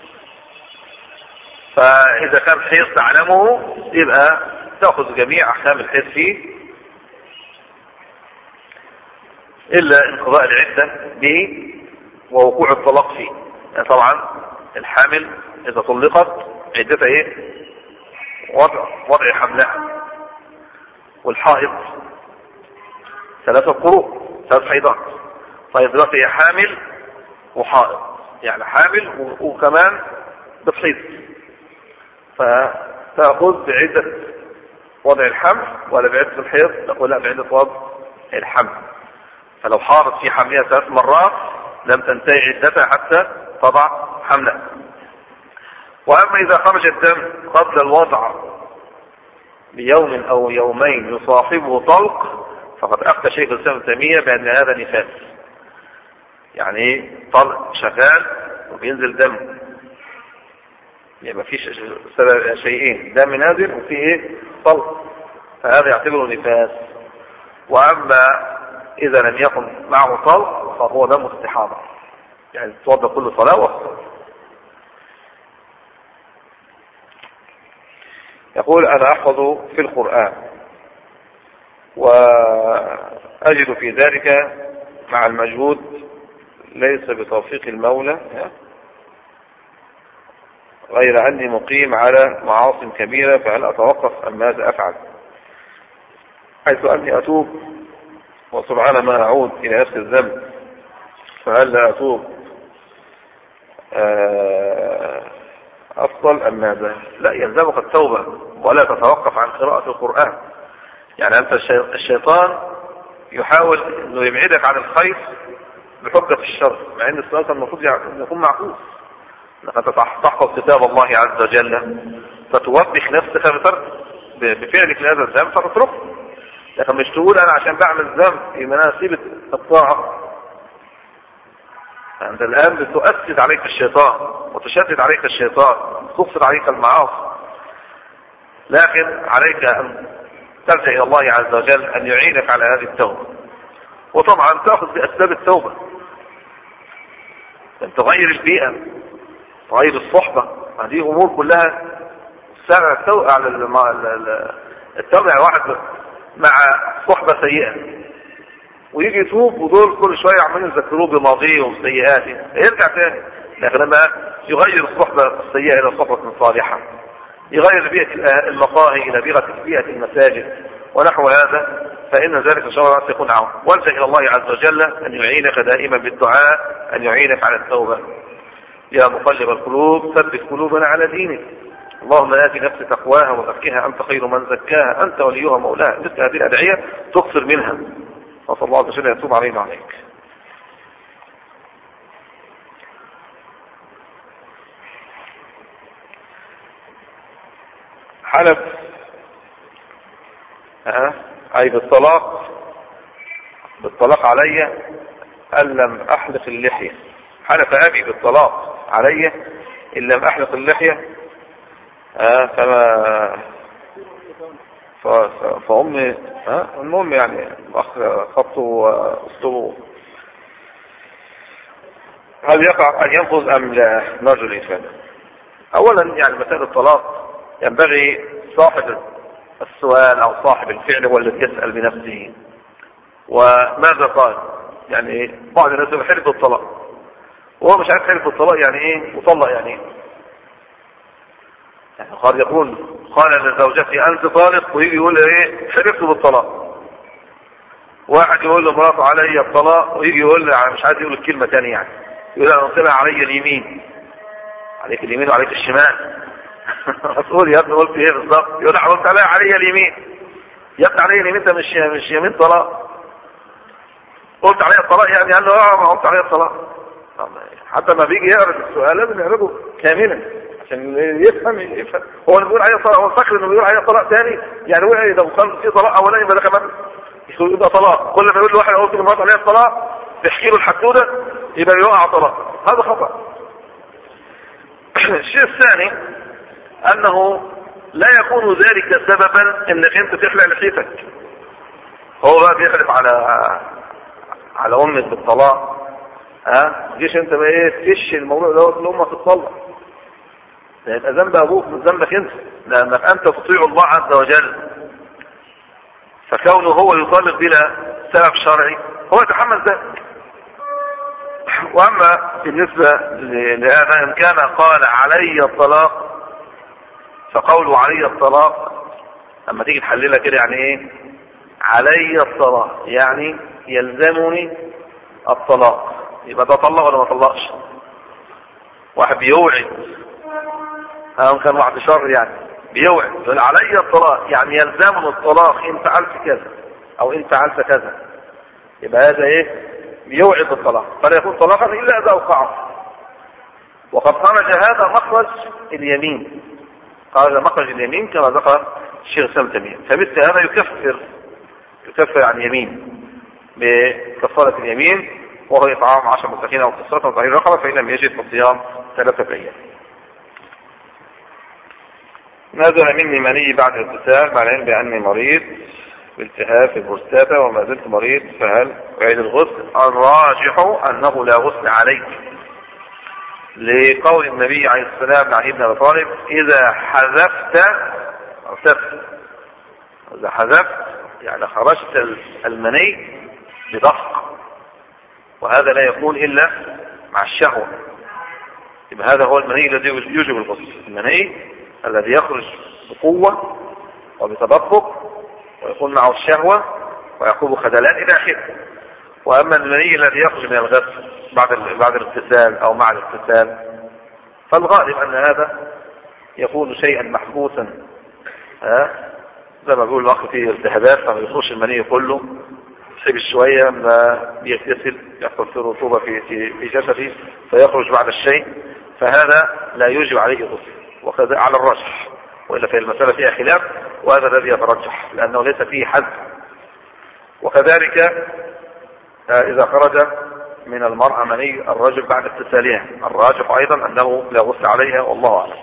فاذا كان حيض تعلمه يبقى تاخذ جميع احكام الحيض فيه الا انقضاء العده به ووقوع الطلاق فيه. يعني طبعا الحامل اذا طلقت عدتها وضع حملها، والحائض 3 قروء 3 حيضات. طيب دلوقتي هي حامل وحائض، يعني حامل وكمان بتحيض، فتأخذ بعدة وضع الحمل ولا بعدة الحيض؟ تقول لا، بعدة وضع الحمل. فلو حارت في حملها 3 مرات لم تنتهي عدتها حتى تضع حملها. واما اذا خرج الدم قبل الوضع بيوم او يومين يصاحبه طلق فقد افتى شيخ الاسلام ابن تيمية بان هذا نفاس، يعني طلق شغال وبينزل دم، يبقى في شيئين، دم نازل وفي ايه طلق، فهذا يعتبره نفاس. واما اذا لم يكن معه طلق فهو دم استحاضة، يعني تتوضا كل صلاة وصلاة. يقول انا احفظ في القرآن واجد في ذلك مع المجهود ليس بتوفيق المولى، غير أني مقيم على معاصي كبيرة، فهل أتوقف أم ماذا أفعل؟ حيث أني أتوب وسبحان ما أعود إلى نفس الذنب، فهل لا أتوب أفضل أم ماذا؟ لا، يلزمك التوبة ولا تتوقف عن قراءة القرآن. يعني أنت الشيطان يحاول أنه يبعدك عن الخير بحجة الشر، مع أن الصلاة المفروض يكون معكوس، أنك تحفظ كتاب الله عز وجل فتوبخ نفسك بفعلك لهذا الذنب فتتركه. لكن مش تقول أنا عشان بعمل ذنب يبقى أنا أسيب الطاعة. أنت الآن بتؤسد عليك الشيطان وتشدد عليك الشيطان، تقصد عليك المعاصي، لكن عليك أن تلجأ إلى الله عز وجل أن يعينك على هذه التوبة، وطبعا تأخذ بأسباب التوبة، أن تغير البيئة، تغير الصحبة، هذه أمور كلها تساعد على التوبة. واحد مع صحبة سيئة ويجي يتوب ودول كل شوية عمالين يذكروه بماضيه وسيئاته يرجع تاني، لكن لما يغير الصحبة السيئة إلى صحبة صالحة، يغير بيئة المقاهي إلى بيئة المساجد ونحو هذا، فإن ذلك إن شاء الله سيكون عون. والجأ إلى الله عز وجل أن يعينك دائما بالدعاء، أن يعينك على التوبة. يا مقلب القلوب ثبت قلوبنا على دينك، اللهم آت نفسي تقواها وزكها أنت خير من زكاها أنت وليها مولاها. مثل هذه الأدعية تكثر منها، وصلى الله عز وجل يتوب علينا وعليك. حلف أي بالطلاق علي أن لم أحلق اللحية. حلف أبي بالطلاق علي إن لم أحلق اللحية، فأمي المهم يعني خطه وأسلوبه. هل يقع أن ينفذ أم لا؟ نرجو الإفادة. أولا يعني مسألة الطلاق ينبغي صاحب السؤال أو صاحب الفعل هو الذي يسأل بنفسه وماذا قال. يعني بعض الناس يحلف بالطلاق وهو مش عارف يحلف بالطلاق يعني ايه وطلق يعني ايه. يعني قد يقول قال لزوجتي أنت طالق ويجي يقول ايه حلفت بالطلاق. واحد يقول لمراته علي الطلاق ويجي يقول مش عايز يقول الكلمة تانية، يعني يقول انا قلت لها علي اليمين، عليك اليمين وعليك الشمال. مسؤول يا ابني قلت ايه بالظبط؟ يقول انا قلت عليها علي اليمين. يا ابني علي اليمين ده مش يمين طلاق. قلت عليها الطلاق يعني قال له ما قلت عليها الطلاق. حتى ما بيجي يعرف السؤال لازم يعرفه كاملا عشان يفهم. هو اللي بيقول عليها طلاق هو فاكر انه بيقول عليها طلاق ثاني، يعني وقع اذا وصل في طلاق اولاني يبقى ده كمان يبقى طلاق. كل ما يقول لواحد قلت له عليها الطلاق بيحكي له الحدوده يبقى يوقع طلاق. هذا خطأ. الشيء الثاني انه لا يكون ذلك سببا انك انت تخلع لحيتك. هو بقى بيخلف على امك بالطلاق، جيش انت بقى ايه تفش الموضوع دوت لامك تطلق، ده يبقى ذنب ابوك مش ذنبك انت، لانك انت تطيع الله عز وجل. فكونه هو يطالب بلا سبب شرعي هو يتحمل ذلك. واما بالنسبه لهذا ان كان قال علي الطلاق فقوله علي الطلاق اما تيجي تحللها كده يعني ايه علي الطلاق يعني يلزمني الطلاق، يبقى ده طلق ولا ما طلقش؟ واحد بيوعد كان واحد شر يعني بيوعد يقول علي الطلاق يعني يلزمني الطلاق ان فعلت كذا او ان فعلت كذا، يبقى هذا ايه بيوعد بالطلاق فلا يكون طلاقا الا اذا اوقعه. وقد خرج هذا مخرج اليمين، خرج مخرج اليمين كما ذكر الشيخ سام تيمية. فمثل هذا يكفر عن يمين بكفارة اليمين وهو إطعام 10 مساكين أو كسوتهم تحرير رقبة، فإن لم يجد فصيام 3 أيام. نزل مني مني بعد الاغتسال مع العلم بأني مريض بالتهاب في البروستاتا وما زلت مريض، فهل أعيد الغسل؟ الراجح أنه لا غسل عليك، لقول النبي عليه السلام عن ابن أبي طالب: إذا حذفت يعني خرجت المني بدفق، وهذا لا يكون إلا مع الشهوة. يبقى هذا هو المني الذي يوجب الغسل، المني الذي يخرج بقوة وبتدفق ويكون معه الشهوة ويعقب خدلات إلى آخره. وأما المني الذي يخرج من الغسل بعد الاغتسال أو مع الاغتسال فالغالب أن هذا يكون شيئا محبوسا، زي ما بيقول الأخ فيه التهابات، فما يخرج المني كله، يسيب شوية ما يغتسل يحصل في رطوبة في جسده فيخرج بعد الشيء، فهذا لا يوجب عليه غسل، وكذا على الرجح، وإلا في المسألة فيها خلاف، وهذا الذي يترجح لأنه ليس فيه حد. وكذلك إذا خرج من المرأة مني الرجل بعد اغتسالها، الراجح أيضا أنه لا غسل عليها، والله أعلم.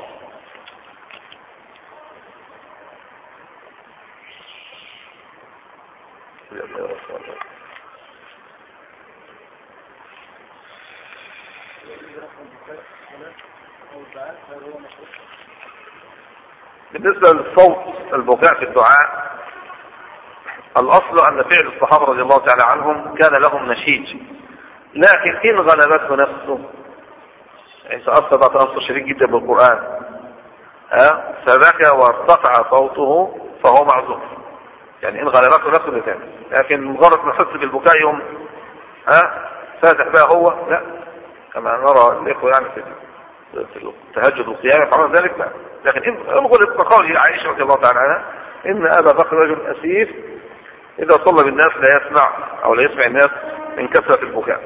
بالنسبة للصوت البكاء في الدعاء، الأصل أن فعل الصحابة رضي الله تعالى عنهم كان لهم نشيج، لكن إن غلبته نفسه، يعني تأثر تأثر شديد جدا بالقرآن فبكى وارتفع صوته فهو معذور، يعني إن غلبته نفسه بتعمل، لكن مجرد ما يحس بالبكاء يوم فاتح بقى هو، لا، كما نرى الإخوة يعني في التهجد والقيام يفعلون ذلك، لا. لكن إن غلب بقول عائشة رضي الله تعالى عنها إن أبا بكر رجل أسيف إذا صلى بالناس لا يسمع أو لا يسمع الناس من كثرة البكاء.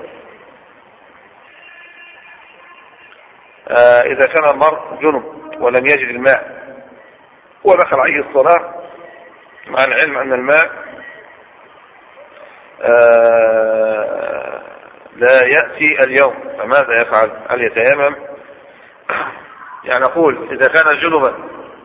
إذا كان المرء جنب ولم يجد الماء ودخل عليه الصلاة مع العلم أن الماء لا يأتي اليوم، فماذا يفعل؟ هل يتيمم؟ يعني نقول إذا كان جنبا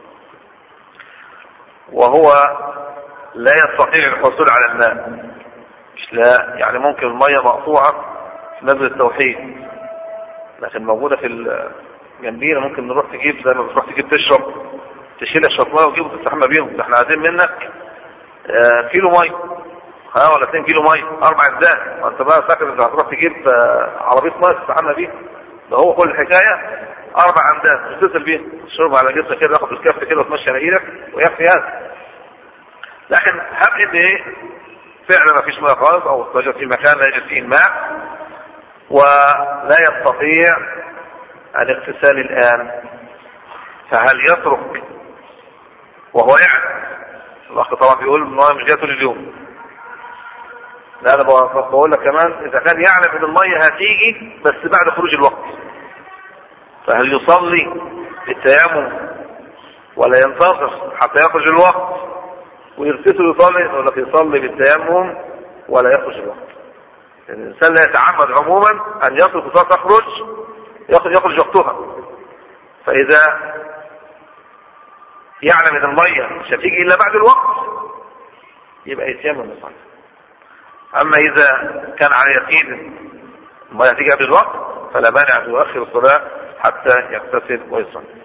وهو لا يستطيع الحصول على الماء، مش لا يعني ممكن المية مقطوعة في نزل التوحيد لكن موجودة في جنبينا، ممكن نروح تجيب زي ما بتروح تجيب تشرب، تشيل الشرب مية وتجيب وتستحمى بيهم، احنا عايزين منك كيلو مية ولا 2 كيلو مية 4 أجزاء، وانت بقى فاكر انت هتروح تجيب عربية مية تستحمى بيها؟ ده هو كل الحكاية 4 عمدان تتصل بيه، تشرب على جسمك كده، ياخد الكف كده وتمشي على ايدك ويكفي هذا. لكن هب ايه فعلا ما فيش ماء خالص او توجد في مكان لا يوجد فيه الماء ولا يستطيع الاغتسال الان، فهل يترك وهو يعلم؟ الاخ طبعا بيقول الماء مش جاته لليوم، لا انا بقول لك كمان اذا كان يعلم ان المية هتيجي بس بعد خروج الوقت، فهل يصلي بالتيمم ولا ينتظر حتى يخرج الوقت ويغتسل ويصلي، ولا يصلي بالتيمم ولا يخرج الوقت؟ يعني الانسان لا يتعمد عموما ان يترك الصلاه يخرج وقتها، فاذا يعلم ان الميه مش هتيجي الا بعد الوقت يبقى يتيمم ويصلي. اما اذا كان على يقين الميه هتيجي قبل الوقت فلا مانع ان يؤخر الصلاه حتى يغتسل ويصلي.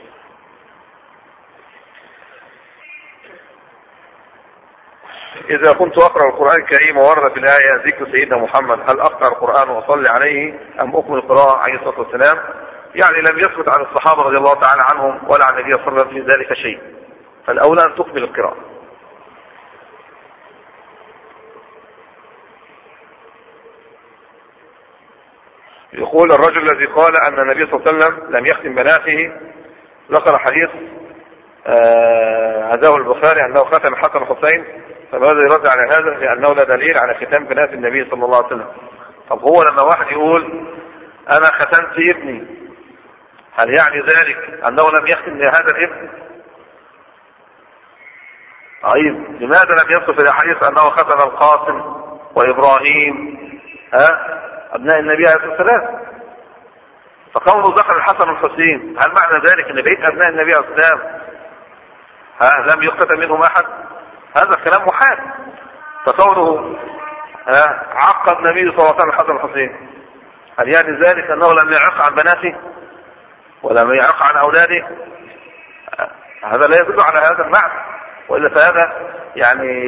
إذا كنت أقرأ القرآن الكريم وورد في الآية ذكر سيدنا محمد، هل أقرأ القرآن وأصلي عليه أم أكمل القراءة عليه الصلاة والسلام؟ يعني لم يثبت عن الصحابة رضي الله تعالى عنهم ولا عن النبي صلى الله عليه وسلم في ذلك شيء، فالأولى أن تكمل القراءة. يقول الرجل الذي قال أن النبي صلى الله عليه وسلم لم يختم بناته، ذكر حديث هذاه البخاري أنه ختم حسن الحسين، فماذا يرد على هذا؟ لأنه لا دليل على ختام بنات النبي صلى الله عليه وسلم. طب هو لما واحد يقول أنا ختمت ابني، هل يعني ذلك أنه لم يختم لهذا الابن؟ طيب لماذا لم يذكر في الحديث أنه ختم القاسم وإبراهيم أبناء النبي عليه الصلاة والسلام. فقوله ذكر الحسن والحسين، هل معنى ذلك أن بقية أبناء النبي عليه الصلاة والسلام لم يقتل منهم أحد؟ هذا الكلام محال. فقوله عق النبي صلى الله عليه وسلم الحسن والحسين، هل يعني ذلك أنه لم يعق عن بناته ولم يعق عن أولاده؟ هذا لا يدل على هذا المعنى، وإلا فهذا يعني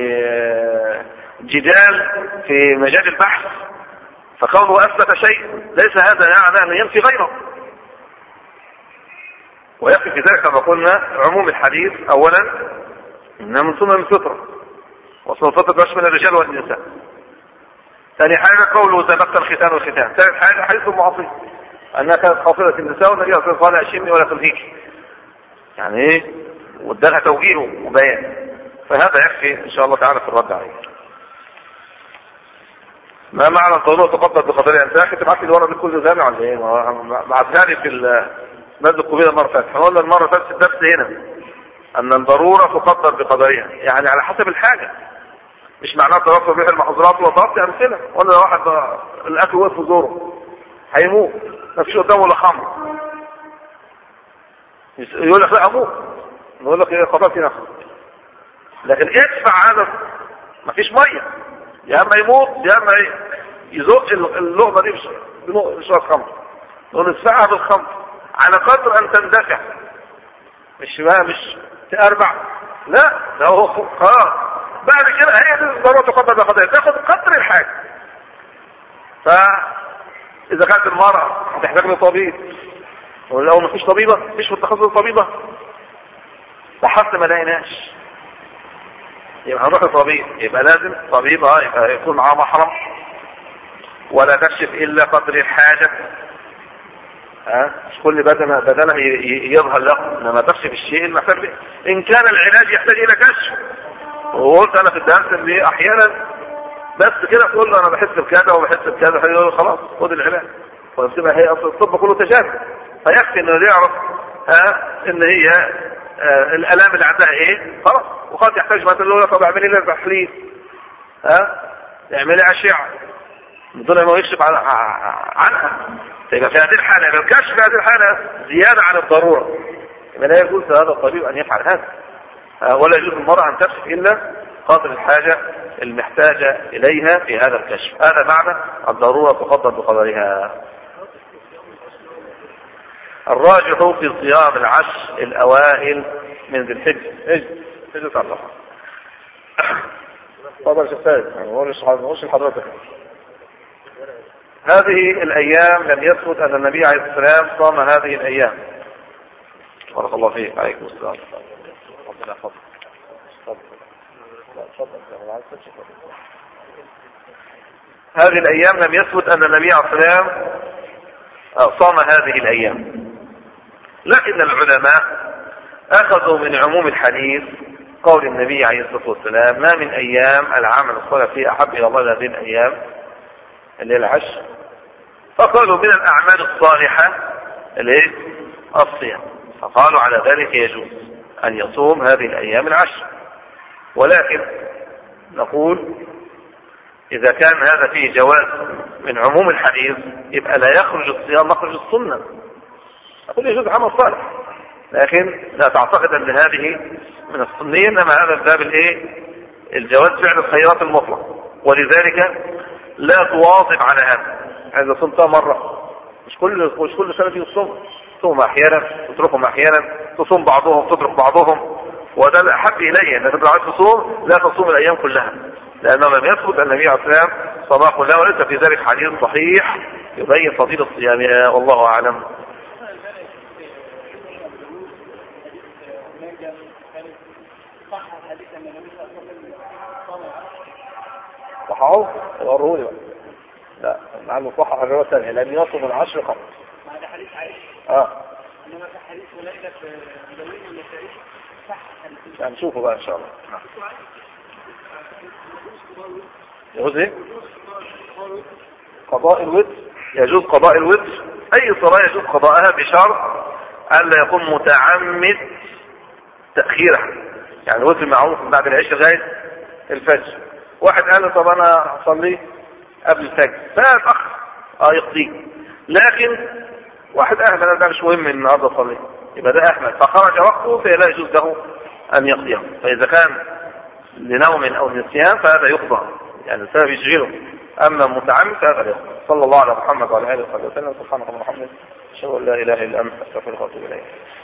جدال في مجال البحث. فقوله أثبت شيء ليس هذا يعني أن ينفي غيره. ويكفي في ذلك كما قلنا عموم الحديث أولا إنها من سنن الفطرة، وسنن الفطرة تشمل الرجال والنساء. ثاني حاجة قوله تبقى الختان والختان. ثالث حاجة حديث المعاصي أنها كانت خاصرة النساء والنبي صلى الله عليه وسلم قال أشمي ولا تلهيك، يعني إيه، وادالها توجيه وبيان. فهذا يكفي إن شاء الله تعالى في الرد عليه. ما معنى الضرورة تقدر بقدرها؟ انت يا اخي تبعت لي الورقه دي كل جامع ولا ايه؟ بعتها لي في المسجد القبيله المره اللي فاتت. احنا قلنا المره اللي فاتت الدرس هنا ان الضروره تقدر بقدرها، يعني على حسب الحاجه، مش معناه توفر بيع المحظورات. وضربت امثله، قلنا واحد الاكل وقف في زوره هيموت، ما فيش قدامه ولا خمر، يقول لك لا اموت، نقول لك ايه قدرتي نفسك، لكن ادفع هذا ما فيش ميه، يا اما يموت يا اما يزق اللقمه دي بشويه خمر، نقول ادفعها بالخمر على قدر ان تندفع، مش تأربع، لا ده هو خلاص. بعد كده هي دي الضروره تقدر بقدرها، تاخد قدر الحاجه. فاذا كانت المراه هتحتاج لطبيب، ولو ما فيش طبيبه، مش في التخصص طبيبه، لحد ما لقيناش يبقى هنروح لطبيب، يبقى لازم طبيب يبقى يكون معاه محرم، ولا تكشف الا قدر الحاجه. مش كل بدنه يظهر له، انما تكشف الشيء المحتاج به. ان كان العلاج يحتاج الى كشف، وقلت انا في الدرس ان احيانا بس كده تقول له انا بحس بكذا وبحس بكذا، يقول له خلاص خد العلاج، وتبقى هي اصل الطب كله تجارب، فيكفي انه يعرف ان هي الالام اللي عندها ايه، خلاص. وقد يحتاج مثلا يقول له طب اعملي لي تحليل، اعملي اشعه بدون ما يكشف عنها. يبقى في هذه الحاله، يبقى الكشف في هذه الحاله زياده عن الضروره، يبقى لا يجوز لهذا الطبيب ان يفعل هذا، ولا يجوز للمراه ان تكشف الا قدر الحاجه المحتاجه اليها في هذا الكشف. هذا معنى الضروره تقدر بقدرها. الراجح في صيام العشر الاوائل من ذي الحجه. اجلس على الله. تفضل يا استاذ، نقولش لحضرتك. هذه الايام لم يثبت ان النبي عليه الصلاه والسلام صام هذه الايام. بارك الله فيك. عليكم السلام. ربنا يحفظك. هذه الايام لم يثبت ان النبي عليه الصلاه والسلام صام هذه الايام، لكن العلماء اخذوا من عموم الحديث قول النبي عليه الصلاه والسلام ما من ايام العمل الصالح فيه احب الى الله هذه الايام اللي هي العشر، فقالوا من الاعمال الصالحه الصيام، فقالوا على ذلك يجوز ان يصوم هذه الايام العشر. ولكن نقول اذا كان هذا فيه جواز من عموم الحديث يبقى لا يخرج الصيام مخرج السنه، نقول يجوز عمل صالح، لكن لا تعتقد ان هذه من السنيه، انما هذا الباب الجواز فعل الخيرات المطلق، ولذلك لا تواظب على هذا. اذا صمتها مره مش كل سنه فيه الصوم، تصوم احيانا تتركهم احيانا، تصوم بعضهم تترك بعضهم، وده الاحب الي انك تبقى عايز تصوم لا تصوم الايام كلها، لانه لم يثبت ان النبي عليه الصلاه والسلام صامها كلها، وليس في ذلك حديث صحيح يبين فضيله صيامها، والله اعلم. صححوا وروا لي لا مع المصحح الروايه الثانيه لم يصم العشر قبل. هذا حديث عائشه. انما في حديث وليله داوود النسائي صح حديث. هنشوفه بقى ان شاء الله. يجوز ايه؟ قضاء الوتر. يجوز قضاء الوتر، اي صلاه يجوز قضاءها بشرط الا يكون متعمد تاخيرها، يعني الوتر معروف بعد العشاء لغايه الفجر. واحد قال طب انا اصلي قبل الفجر فاتاخر، يقضيه. لكن واحد أهمل ده مش مهم النهارده صلي، يبقى ده أهمل فخرج وقته فلا يجوز له أن يقضيه. فإذا كان لنوم أو نسيان فهذا يقضى، يعني السبب يشغله. أما متعمد فهذا لا يقضى. صلى الله على محمد وعلى آله وصحبه وسلم. سبحانك اللهم وبحمدك أشهد أن لا إله إلا أنت أستغفرك وأتوب إليك.